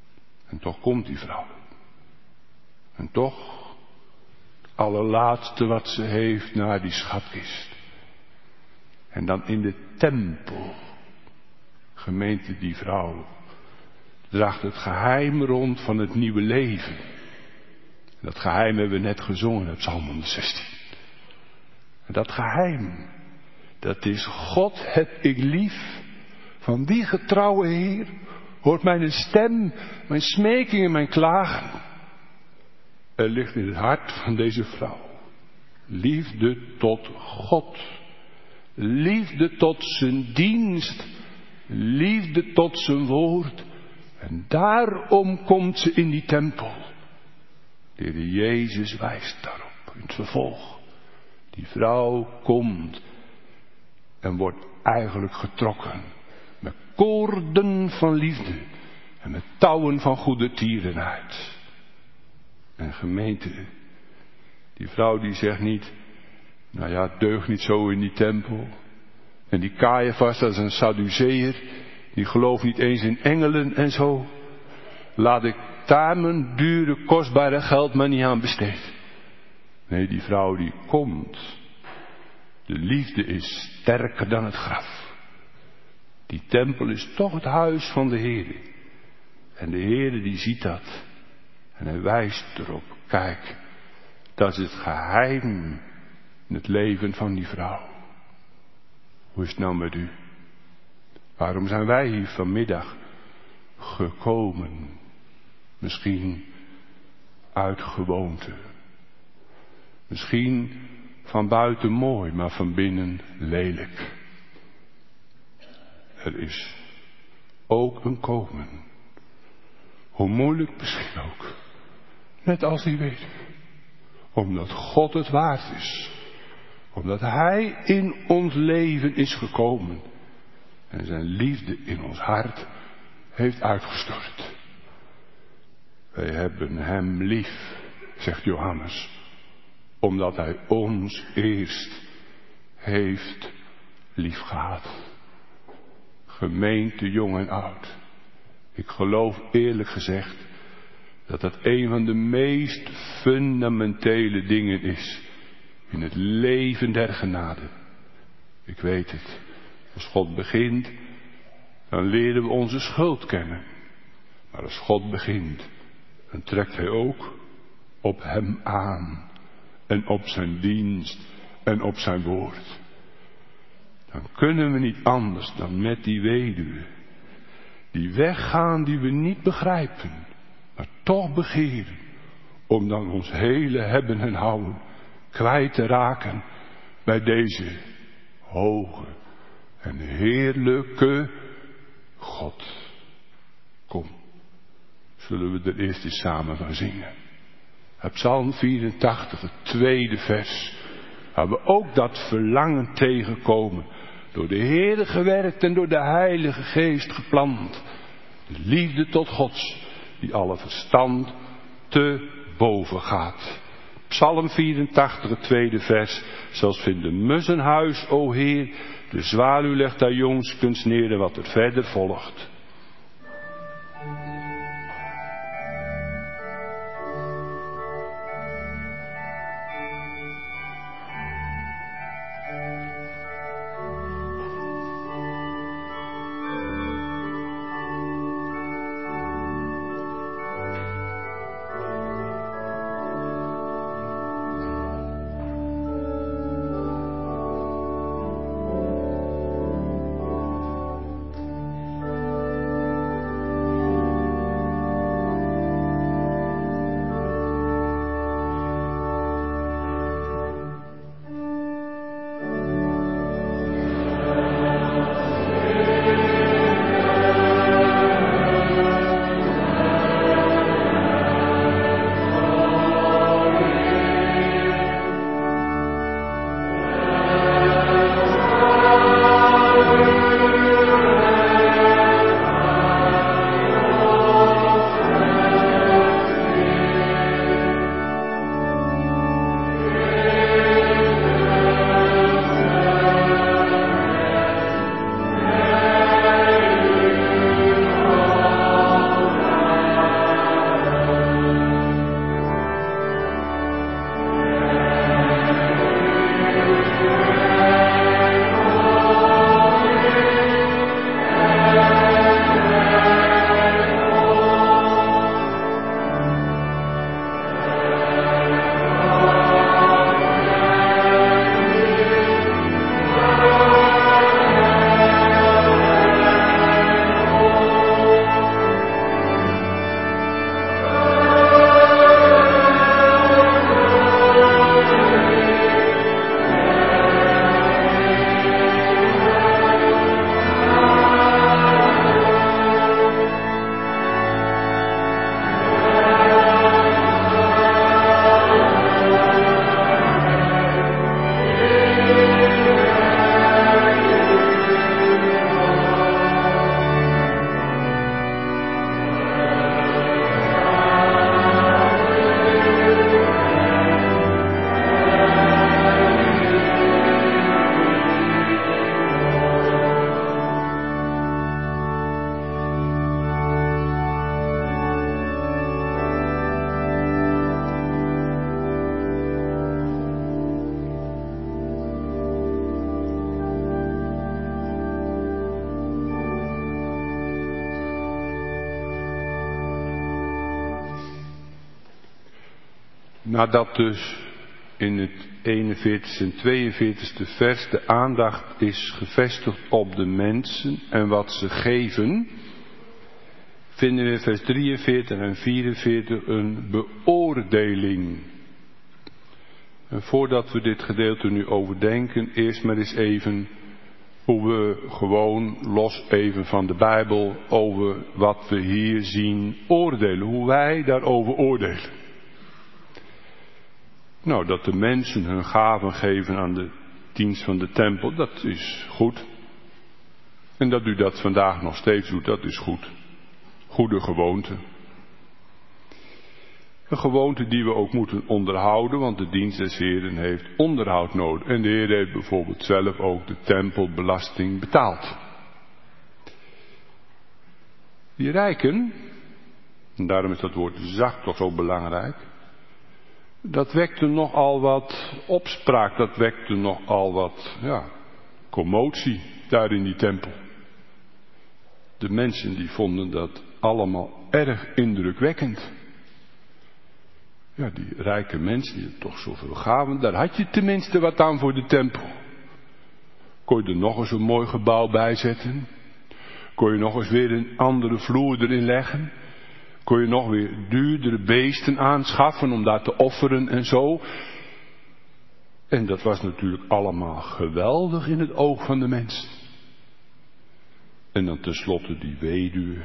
En toch komt die vrouw. En toch, het allerlaatste wat ze heeft naar die schatkist. En dan in de tempel, gemeente, die vrouw draagt het geheim rond van het nieuwe leven. En dat geheim hebben we net gezongen uit Psalm 116. En dat geheim, dat is: God heb ik lief. Van die getrouwe Heer hoort mijn stem, mijn smeking en mijn klagen. Er ligt in het hart van deze vrouw liefde tot God. Liefde tot zijn dienst. Liefde tot zijn woord. En daarom komt ze in die tempel. De Heer Jezus wijst daarop in het vervolg. Die vrouw komt en wordt eigenlijk getrokken met koorden van liefde en met touwen van goede tierenheid. En gemeente, die vrouw die zegt niet: nou ja, het deugt niet zo in die tempel. En die Caiaphas, dat is een Sadduceër, die gelooft niet eens in engelen en zo. Laat ik daar mijn dure, kostbare geld maar niet aan besteden. Nee, die vrouw die komt. De liefde is sterker dan het graf. Die tempel is toch het huis van de Heer. En de Heer die ziet dat. En hij wijst erop. Kijk, dat is het geheim in het leven van die vrouw. Hoe is het nou met u? Waarom zijn wij hier vanmiddag gekomen? Misschien uit gewoonte. Misschien van buiten mooi, maar van binnen lelijk. Er is ook een komen. Hoe moeilijk misschien ook. Net als die weduwe. Omdat God het waard is. Omdat Hij in ons leven is gekomen. En zijn liefde in ons hart heeft uitgestort. Wij hebben Hem lief, zegt Johannes. Omdat Hij ons eerst heeft liefgehad. Gemeente, jong en oud. Ik geloof eerlijk gezegd dat dat een van de meest fundamentele dingen is in het leven der genade. Ik weet het. Als God begint, dan leren we onze schuld kennen. Maar als God begint, dan trekt Hij ook op Hem aan. En op zijn dienst en op zijn woord. Dan kunnen we niet anders dan met die weduwe. Die weggaan die we niet begrijpen. Maar toch begeren. Om dan ons hele hebben en houden kwijt te raken bij deze hoge en heerlijke God. Kom, zullen we er eerst eens samen gaan zingen. Op Psalm 84, het tweede vers, waar we ook dat verlangen tegenkomen. Door de Heere gewerkt en door de Heilige Geest geplant. De liefde tot Gods, die alle verstand te boven gaat. Psalm 84, het tweede vers. Zelfs vindt de mus een huis, o Heer. De zwaluw legt daar jongskens neer en wat er verder volgt. Nadat dus in het 41ste en 42ste vers de aandacht is gevestigd op de mensen en wat ze geven, vinden we in vers 43 en 44 een beoordeling. En voordat we dit gedeelte nu overdenken, eerst maar eens even hoe we gewoon los even van de Bijbel over wat we hier zien oordelen. Hoe wij daarover oordelen. Nou, dat de mensen hun gaven geven aan de dienst van de tempel, dat is goed. En dat u dat vandaag nog steeds doet, dat is goed. Goede gewoonte. Een gewoonte die we ook moeten onderhouden, want de dienst des Heeren heeft onderhoud nodig. En de Heer heeft bijvoorbeeld zelf ook de tempelbelasting betaald. Die rijken, en daarom is dat woord zacht toch zo belangrijk, dat wekte nogal wat opspraak, dat wekte nogal wat commotie daar in die tempel. De mensen die vonden dat allemaal erg indrukwekkend. Ja, die rijke mensen die toch zoveel gaven, daar had je tenminste wat aan voor de tempel. Kon je er nog eens een mooi gebouw bij zetten? Kon je nog eens weer een andere vloer erin leggen? Kon je nog weer duurdere beesten aanschaffen om daar te offeren en zo? En dat was natuurlijk allemaal geweldig in het oog van de mensen. En dan tenslotte die weduwe,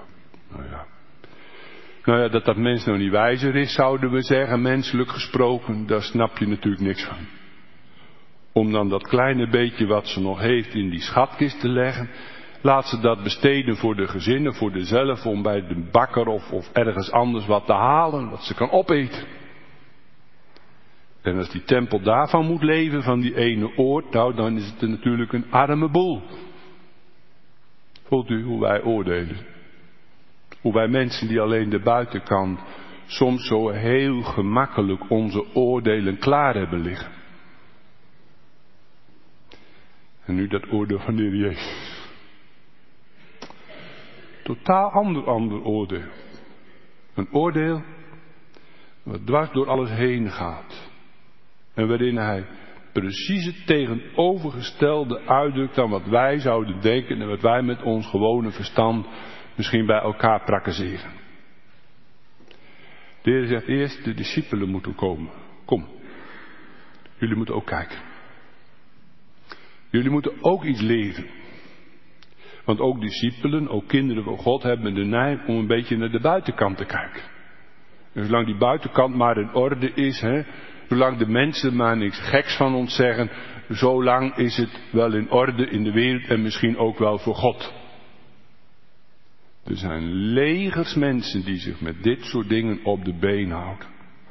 dat mens nou niet wijzer is, zouden we zeggen, menselijk gesproken, daar snap je natuurlijk niks van. Om dan dat kleine beetje wat ze nog heeft in die schatkist te leggen, laat ze dat besteden voor de gezinnen, voor dezelf, om bij de bakker of ergens anders wat te halen, wat ze kan opeten. En als die tempel daarvan moet leven, van die ene oord, nou dan is het natuurlijk een arme boel. Voelt u hoe wij oordelen? Hoe wij mensen die alleen de buitenkant soms zo heel gemakkelijk onze oordelen klaar hebben liggen. En nu dat oordeel van de Heer Jezus. Totaal ander oordeel. Een oordeel wat dwars door alles heen gaat. En waarin hij precies het tegenovergestelde uitdrukt dan wat wij zouden denken en wat wij met ons gewone verstand misschien bij elkaar prakkezeren. De Heer zegt eerst, de discipelen moeten komen. Kom, jullie moeten ook kijken. Jullie moeten ook iets leren. Want ook discipelen, ook kinderen van God hebben de neiging om een beetje naar de buitenkant te kijken. En zolang die buitenkant maar in orde is, zolang de mensen maar niks geks van ons zeggen, zolang is het wel in orde in de wereld en misschien ook wel voor God. Er zijn legers mensen die zich met dit soort dingen op de been houden.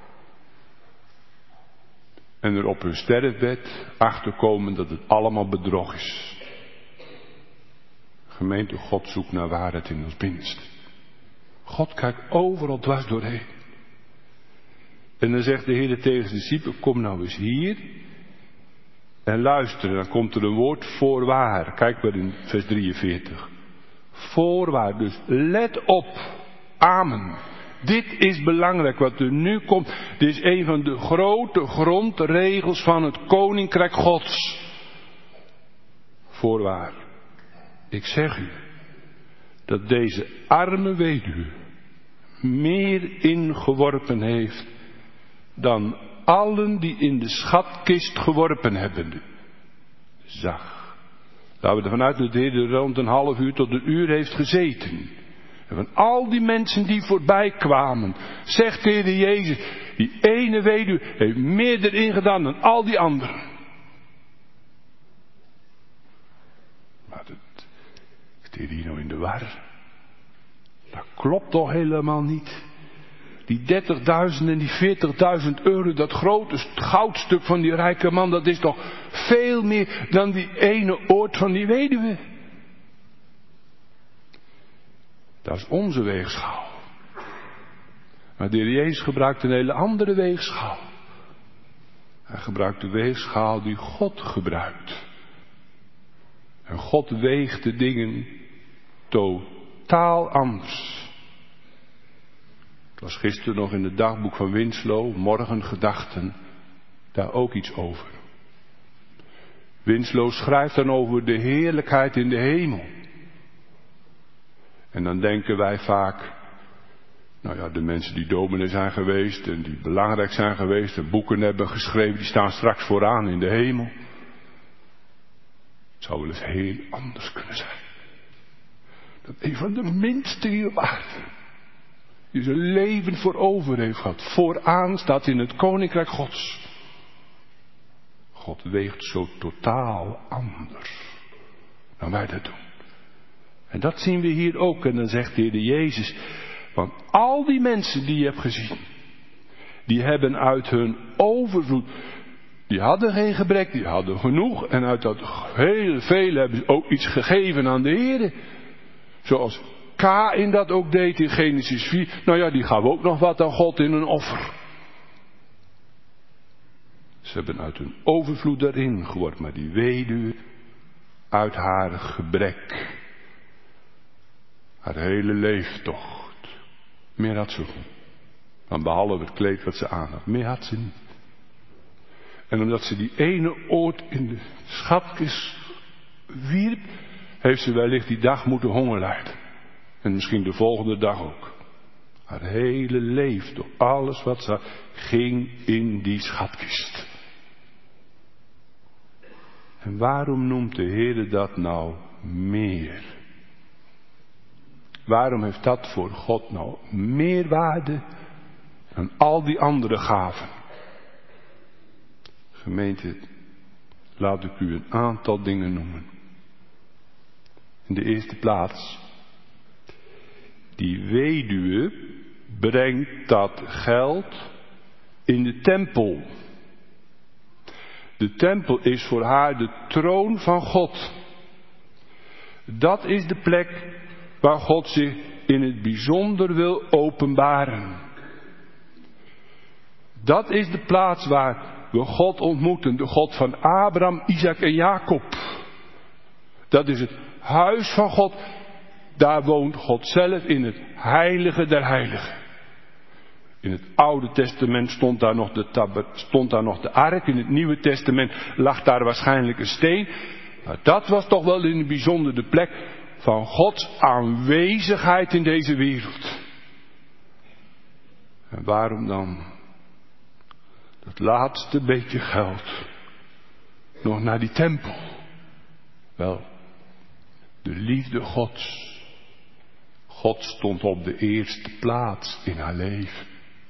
En er op hun sterfbed achterkomen dat het allemaal bedrog is. Gemeente, God zoekt naar waarheid in ons binnenste. God kijkt overal dwars doorheen. En dan zegt de Heer tegen de discipelen, kom nou eens hier en luister. En dan komt er een woord voorwaar. Kijk maar in vers 43. Voorwaar, dus let op. Amen. Dit is belangrijk wat er nu komt. Dit is een van de grote grondregels van het Koninkrijk Gods. Voorwaar. Ik zeg u dat deze arme weduwe meer ingeworpen heeft dan allen die in de schatkist geworpen hebben. Zag. Laten we ervan uit dat de Heer rond een half uur tot een uur heeft gezeten. En van al die mensen die voorbij kwamen, zegt de Heer Jezus, die ene weduwe heeft meer erin gedaan dan al die anderen. Maar dat is hier nou in de war. Dat klopt toch helemaal niet. Die 30.000 en die 40.000 euro, dat grote goudstuk van die rijke man, dat is toch veel meer dan die ene oord van die weduwe. Dat is onze weegschaal. Maar de Heer Jezus gebruikt een hele andere weegschaal. Hij gebruikt de weegschaal die God gebruikt. En God weegt de dingen totaal anders. was gisteren nog in het dagboek van Winslow, morgengedachten, daar ook iets over. Winslow schrijft dan over de heerlijkheid in de hemel. En dan denken wij vaak, de mensen die dominee zijn geweest en die belangrijk zijn geweest en boeken hebben geschreven, die staan straks vooraan in de hemel. Het zou wel eens heel anders kunnen zijn. Dat een van de minste hier op aarde, die zijn leven voor over heeft gehad, vooraan staat in het koninkrijk Gods. God weegt zo totaal anders dan wij dat doen. En dat zien we hier ook. En dan zegt de Heer Jezus, want al die mensen die je hebt gezien, die hebben uit hun overvloed, die hadden geen gebrek, die hadden genoeg. En uit dat heel veel hebben ze ook iets gegeven aan de Heer. Zoals Kaïn dat ook deed in Genesis 4. Die gaven ook nog wat aan God in een offer. Ze hebben uit hun overvloed daarin geworpen, maar die weduwe uit haar gebrek. Haar hele leeftocht. Meer had ze ook niet. Want behalve het kleed wat ze aan had, meer had ze niet. En omdat ze die ene oort in de schatkist wierp, heeft ze wellicht die dag moeten honger lijden. En misschien de volgende dag ook. Haar hele leeftocht, alles wat ze had, ging in die schatkist. En waarom noemt de Heer dat nou meer? Waarom heeft dat voor God nou meer waarde dan al die andere gaven? Gemeente, laat ik u een aantal dingen noemen. In de eerste plaats, die weduwe brengt dat geld in de tempel. De tempel is voor haar de troon van God. Dat is de plek waar God zich in het bijzonder wil openbaren. Dat is de plaats waar we God ontmoeten, de God van Abraham, Isaac en Jacob. Dat is het huis van God. Daar woont God zelf in het heilige der heiligen. In het Oude Testament stond daar nog de ark. In het Nieuwe Testament lag daar waarschijnlijk een steen. Maar dat was toch wel in het bijzonder de plek van Gods aanwezigheid in deze wereld. En waarom dan dat laatste beetje geld nog naar die tempel? Wel, de liefde Gods. God stond op de eerste plaats in haar leven.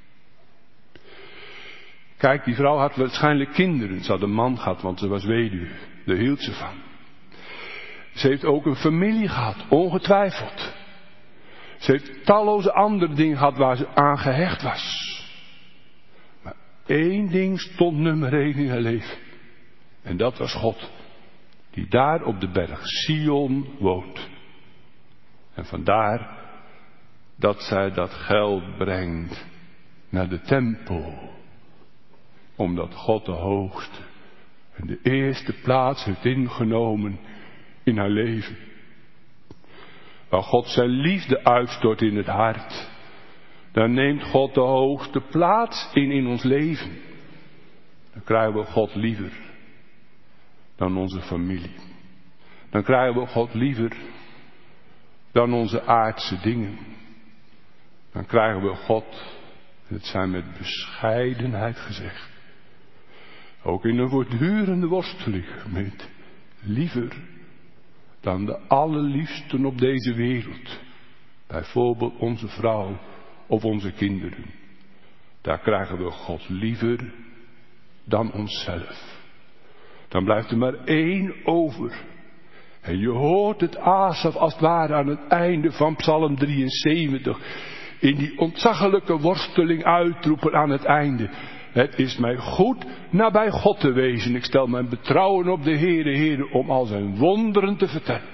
Kijk, die vrouw had waarschijnlijk kinderen. Ze had een man gehad, want ze was weduwe. Daar hield ze van. Ze heeft ook een familie gehad, ongetwijfeld. Ze heeft talloze andere dingen gehad waar ze aan gehecht was. Maar één ding stond nummer 1 in haar leven. En dat was God. Die daar op de berg Sion woont. En vandaar dat zij dat geld brengt naar de tempel. Omdat God de hoogste en de eerste plaats heeft ingenomen in haar leven. Waar God zijn liefde uitstort in het hart, dan neemt God de hoogste plaats in ons leven. Dan krijgen we God liever dan onze familie. Dan krijgen we God liever dan onze aardse dingen. Dan krijgen we God, en het zijn met bescheidenheid gezegd, ook in een voortdurende worsteling met liever dan de allerliefsten op deze wereld. Bijvoorbeeld onze vrouw of onze kinderen. Daar krijgen we God liever dan onszelf. Dan blijft er maar 1 over. En je hoort het Asaf als het ware aan het einde van Psalm 73. In die ontzaglijke worsteling uitroepen aan het einde. Het is mij goed nabij God te wezen. Ik stel mijn betrouwen op de Heere, om al zijn wonderen te vertellen.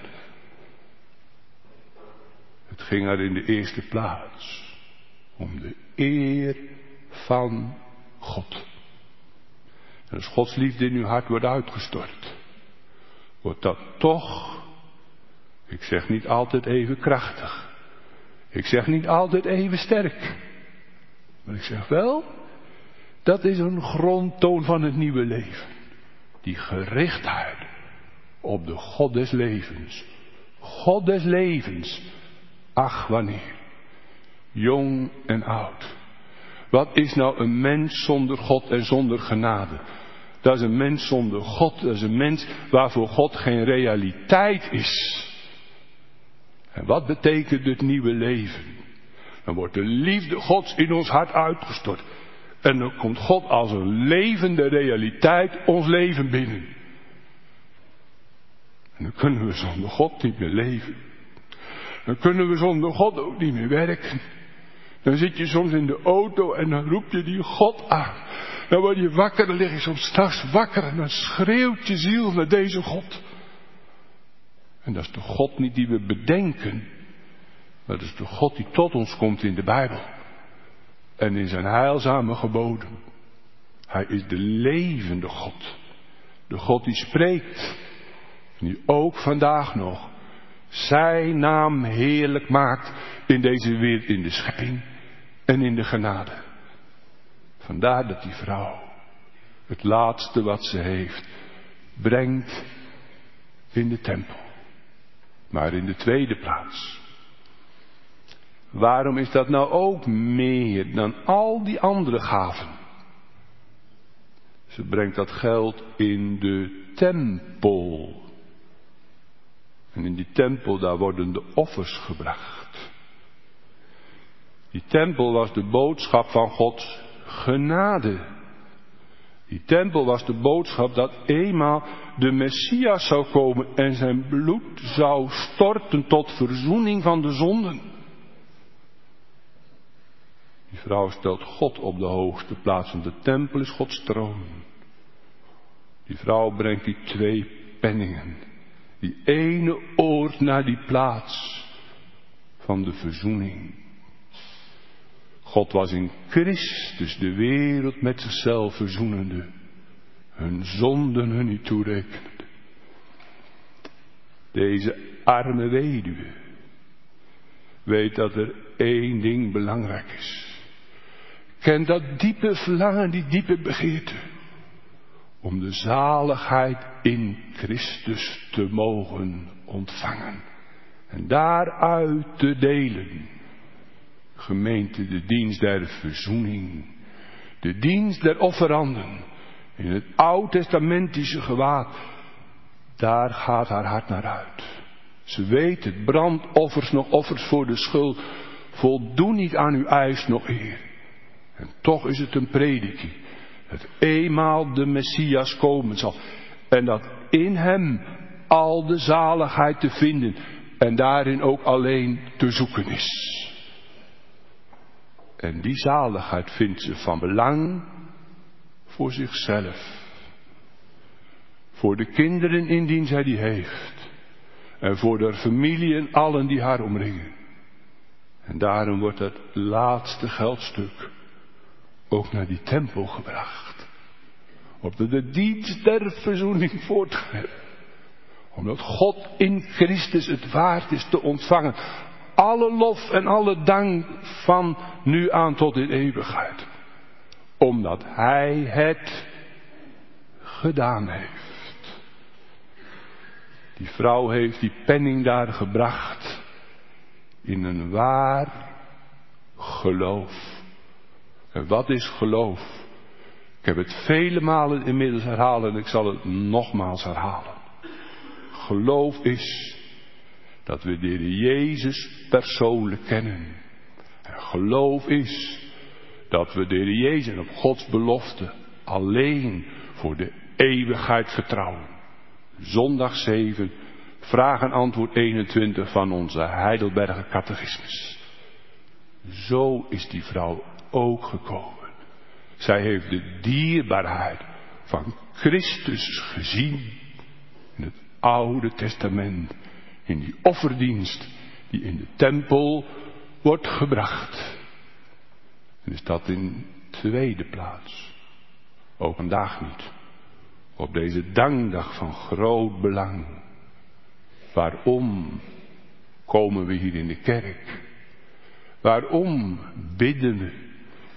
Het ging er in de eerste plaats om de eer van God. En als Gods liefde in uw hart wordt uitgestort, wordt dat toch, ik zeg niet altijd even krachtig. Ik zeg niet altijd even sterk. Maar ik zeg wel, dat is een grondtoon van het nieuwe leven. Die gerichtheid op de God des levens. God des levens. Ach, wanneer. Jong en oud. Wat is nou een mens zonder God en zonder genade? Dat is een mens zonder God. Dat is een mens waarvoor God geen realiteit is. En wat betekent het nieuwe leven? Dan wordt de liefde Gods in ons hart uitgestort. En dan komt God als een levende realiteit ons leven binnen. En dan kunnen we zonder God niet meer leven. Dan kunnen we zonder God ook niet meer werken. Dan zit je soms in de auto en dan roep je die God aan. Dan word je wakker, dan lig je soms 's nachts wakker en dan schreeuwt je ziel naar deze God. En dat is de God niet die we bedenken. Maar dat is de God die tot ons komt in de Bijbel. En in zijn heilzame geboden. Hij is de levende God. De God die spreekt. En die ook vandaag nog zijn naam heerlijk maakt in deze wereld, in de schijn en in de genade. Vandaar dat die vrouw het laatste wat ze heeft brengt in de tempel. Maar in de tweede plaats. Waarom is dat nou ook meer dan al die andere gaven? Ze brengt dat geld in de tempel. En in die tempel, daar worden de offers gebracht. Die tempel was de boodschap van Gods genade. Die tempel was de boodschap dat eenmaal de Messias zou komen en zijn bloed zou storten tot verzoening van de zonden. Die vrouw stelt God op de hoogste plaats, want de tempel is Gods troon. Die vrouw brengt die 2 penningen. Die ene oord naar die plaats van de verzoening. God was in Christus de wereld met zichzelf verzoenende. Hun zonden hun niet toerekenend. Deze arme weduwe weet dat er 1 ding belangrijk is. Ken dat diepe verlangen, die diepe begeerte. Om de zaligheid in Christus te mogen ontvangen. En daaruit te delen. Gemeente, de dienst der verzoening. De dienst der offeranden. In het oud-testamentische gewaad. Daar gaat haar hart naar uit. Ze weet het, brandoffers nog offers voor de schuld. Voldoen niet aan uw eis nog eer. En toch is het een prediking. Dat eenmaal de Messias komen zal. En dat in hem al de zaligheid te vinden. En daarin ook alleen te zoeken is. En die zaligheid vindt ze van belang voor zichzelf. Voor de kinderen indien zij die heeft. En voor haar familie en allen die haar omringen. En daarom wordt het laatste geldstuk ook naar die tempel gebracht. Opdat de dienst der verzoening voortgaat. Omdat God in Christus het waard is te ontvangen. Alle lof en alle dank van nu aan tot in eeuwigheid. Omdat Hij het gedaan heeft. Die vrouw heeft die penning daar gebracht. In een waar geloof. En wat is geloof? Ik heb het vele malen inmiddels herhaald en ik zal het nogmaals herhalen. Geloof is dat we de Heer Jezus persoonlijk kennen. En geloof is dat we de Heer Jezus op Gods belofte alleen voor de eeuwigheid vertrouwen. Zondag 7, vraag en antwoord 21 van onze Heidelberger catechismus. Zo is die vrouw ook gekomen. Zij heeft de dierbaarheid van Christus gezien in het Oude Testament. In die offerdienst die in de tempel wordt gebracht. En is dat in tweede plaats. Ook vandaag niet. Op deze dankdag van groot belang. Waarom komen we hier in de kerk? Waarom bidden we?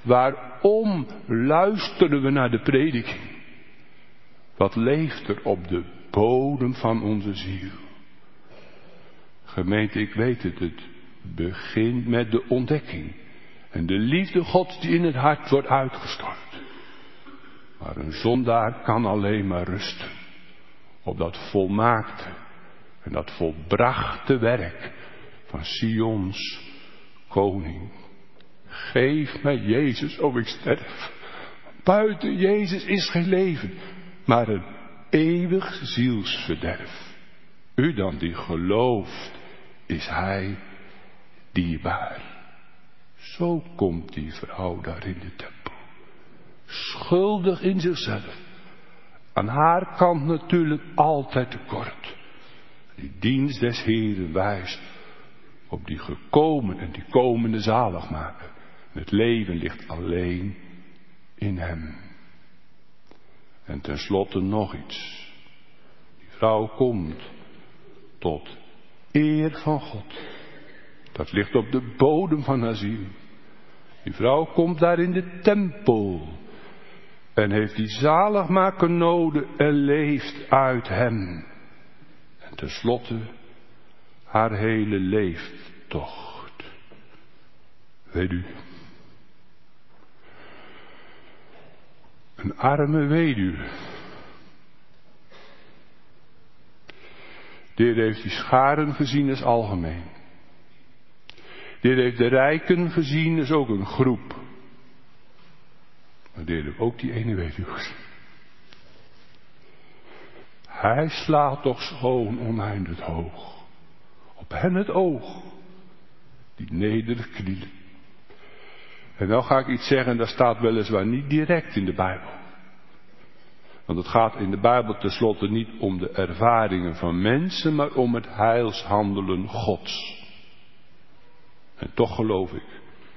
Waarom luisteren we naar de prediking? Wat leeft er op de bodem van onze ziel? Gemeente, ik weet het. Het begint met de ontdekking. En de liefde Gods die in het hart wordt uitgestort. Maar een zondaar kan alleen maar rusten. Op dat volmaakte en dat volbrachte werk van Sions koning. Geef mij Jezus, o ik sterf. Buiten Jezus is geen leven, maar een eeuwig zielsverderf. U dan die gelooft, is hij dierbaar. Zo komt die vrouw daar in de tempel. Schuldig in zichzelf. Aan haar kant natuurlijk altijd tekort. Die dienst des Heeren wijst op die gekomen en die komende zaligmaker. Het leven ligt alleen in hem. En tenslotte nog iets. Die vrouw komt tot eer van God. Dat ligt op de bodem van haar ziel. Die vrouw komt daar in de tempel. En heeft die zaligmaker nodig en leeft uit hem. En tenslotte haar hele leeftocht. Weet u. Een arme weduwe. De Heer heeft die scharen gezien als algemeen. De Heer heeft de rijken gezien als ook een groep. Maar de Heer heeft ook die ene weduwe. Hij slaat toch schoon oneindig hoog. Op hen het oog. Die nederig knielen. En nou ga ik iets zeggen, dat staat weliswaar niet direct in de Bijbel. Want het gaat in de Bijbel tenslotte niet om de ervaringen van mensen, maar om het heilshandelen Gods. En toch geloof ik.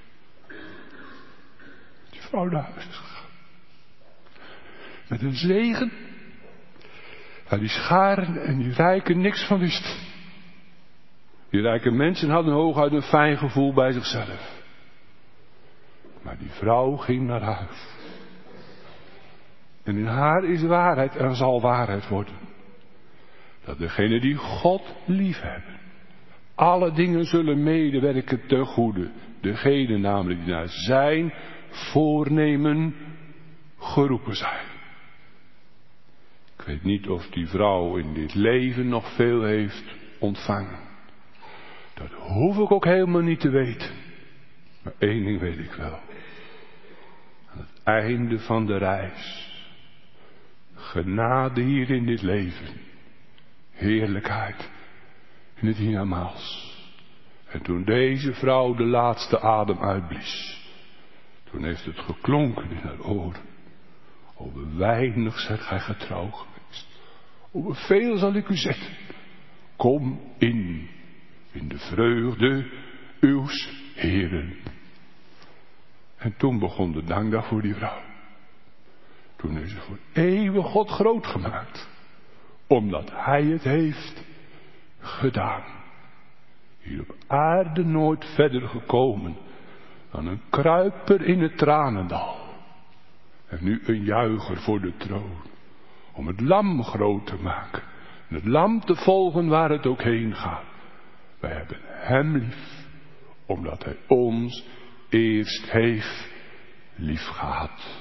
Die vrouw naar huis is gegaan. Met een zegen. Waar die scharen en die rijken niks van wisten. Die rijke mensen hadden hooguit een fijn gevoel bij zichzelf. Maar die vrouw ging naar huis. En in haar is waarheid en zal waarheid worden. Dat degenen die God lief hebben, alle dingen zullen medewerken ten goede. Degenen namelijk die naar zijn voornemen geroepen zijn. Ik weet niet of die vrouw in dit leven nog veel heeft ontvangen. Dat hoef ik ook helemaal niet te weten. Maar één ding weet ik wel. Aan het einde van de reis. Genade hier in dit leven. Heerlijkheid in het hiernamaals. En toen deze vrouw de laatste adem uitblies. Toen heeft het geklonken in haar oren. Over weinig zijt gij getrouw geweest. Over veel zal ik u zetten. Kom in de vreugde uws Heeren. En toen begon de dankdag voor die vrouw. Toen is ze voor eeuwig God groot gemaakt. Omdat hij het heeft gedaan. Hier op aarde nooit verder gekomen dan een kruiper in het tranendal. En nu een juicher voor de troon. Om het lam groot te maken. En het lam te volgen waar het ook heen gaat. Wij hebben hem lief. Omdat hij ons eerst heeft lief gehad.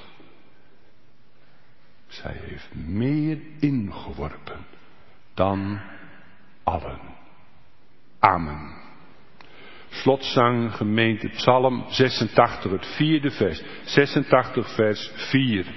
Zij heeft meer ingeworpen dan allen. Amen. Slotzang gemeente Psalm 86, het 4e vers. 86 vers 4.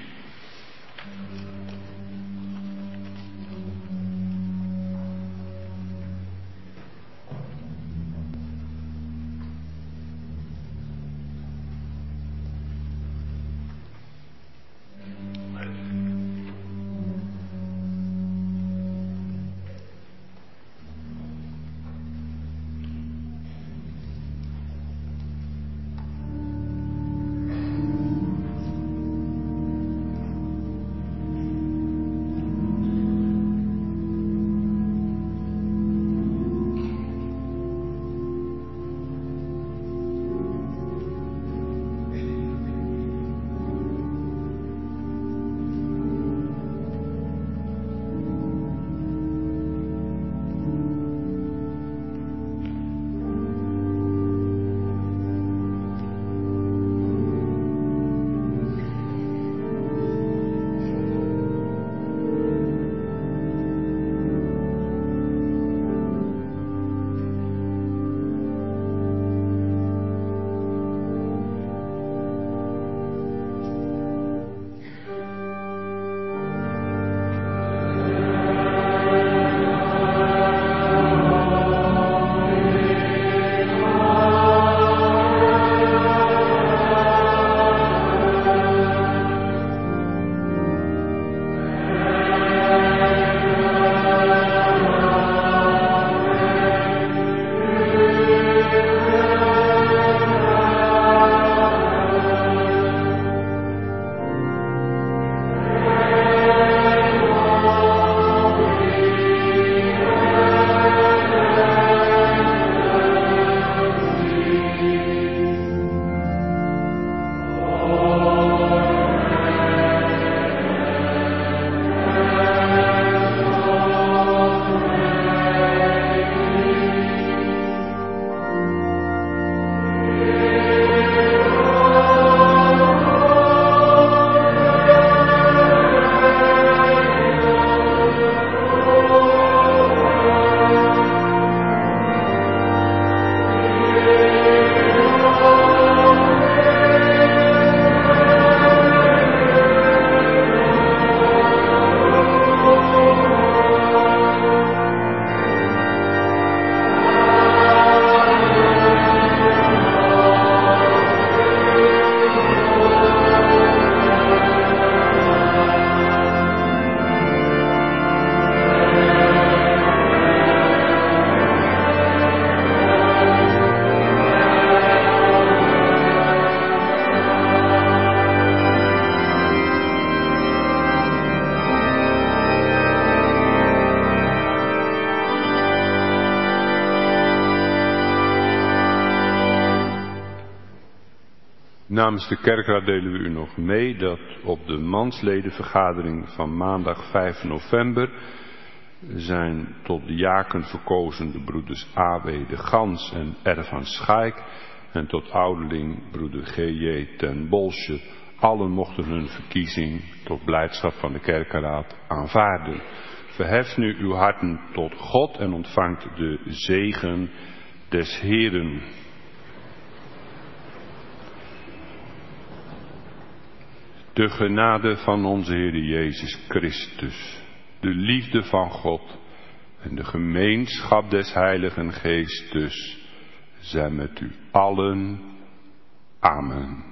Namens de kerkraad delen we u nog mee dat op de mansledenvergadering van maandag 5 november zijn tot diaken verkozen de broeders A.W. de Gans en R. van Schaik en tot ouderling broeder G.J. ten Bolsje. Allen mochten hun verkiezing tot blijdschap van de kerkenraad aanvaarden. Verheft nu uw harten tot God en ontvangt de zegen des Heeren. De genade van onze Heer Jezus Christus, de liefde van God en de gemeenschap des Heiligen Geestes zijn met u allen. Amen.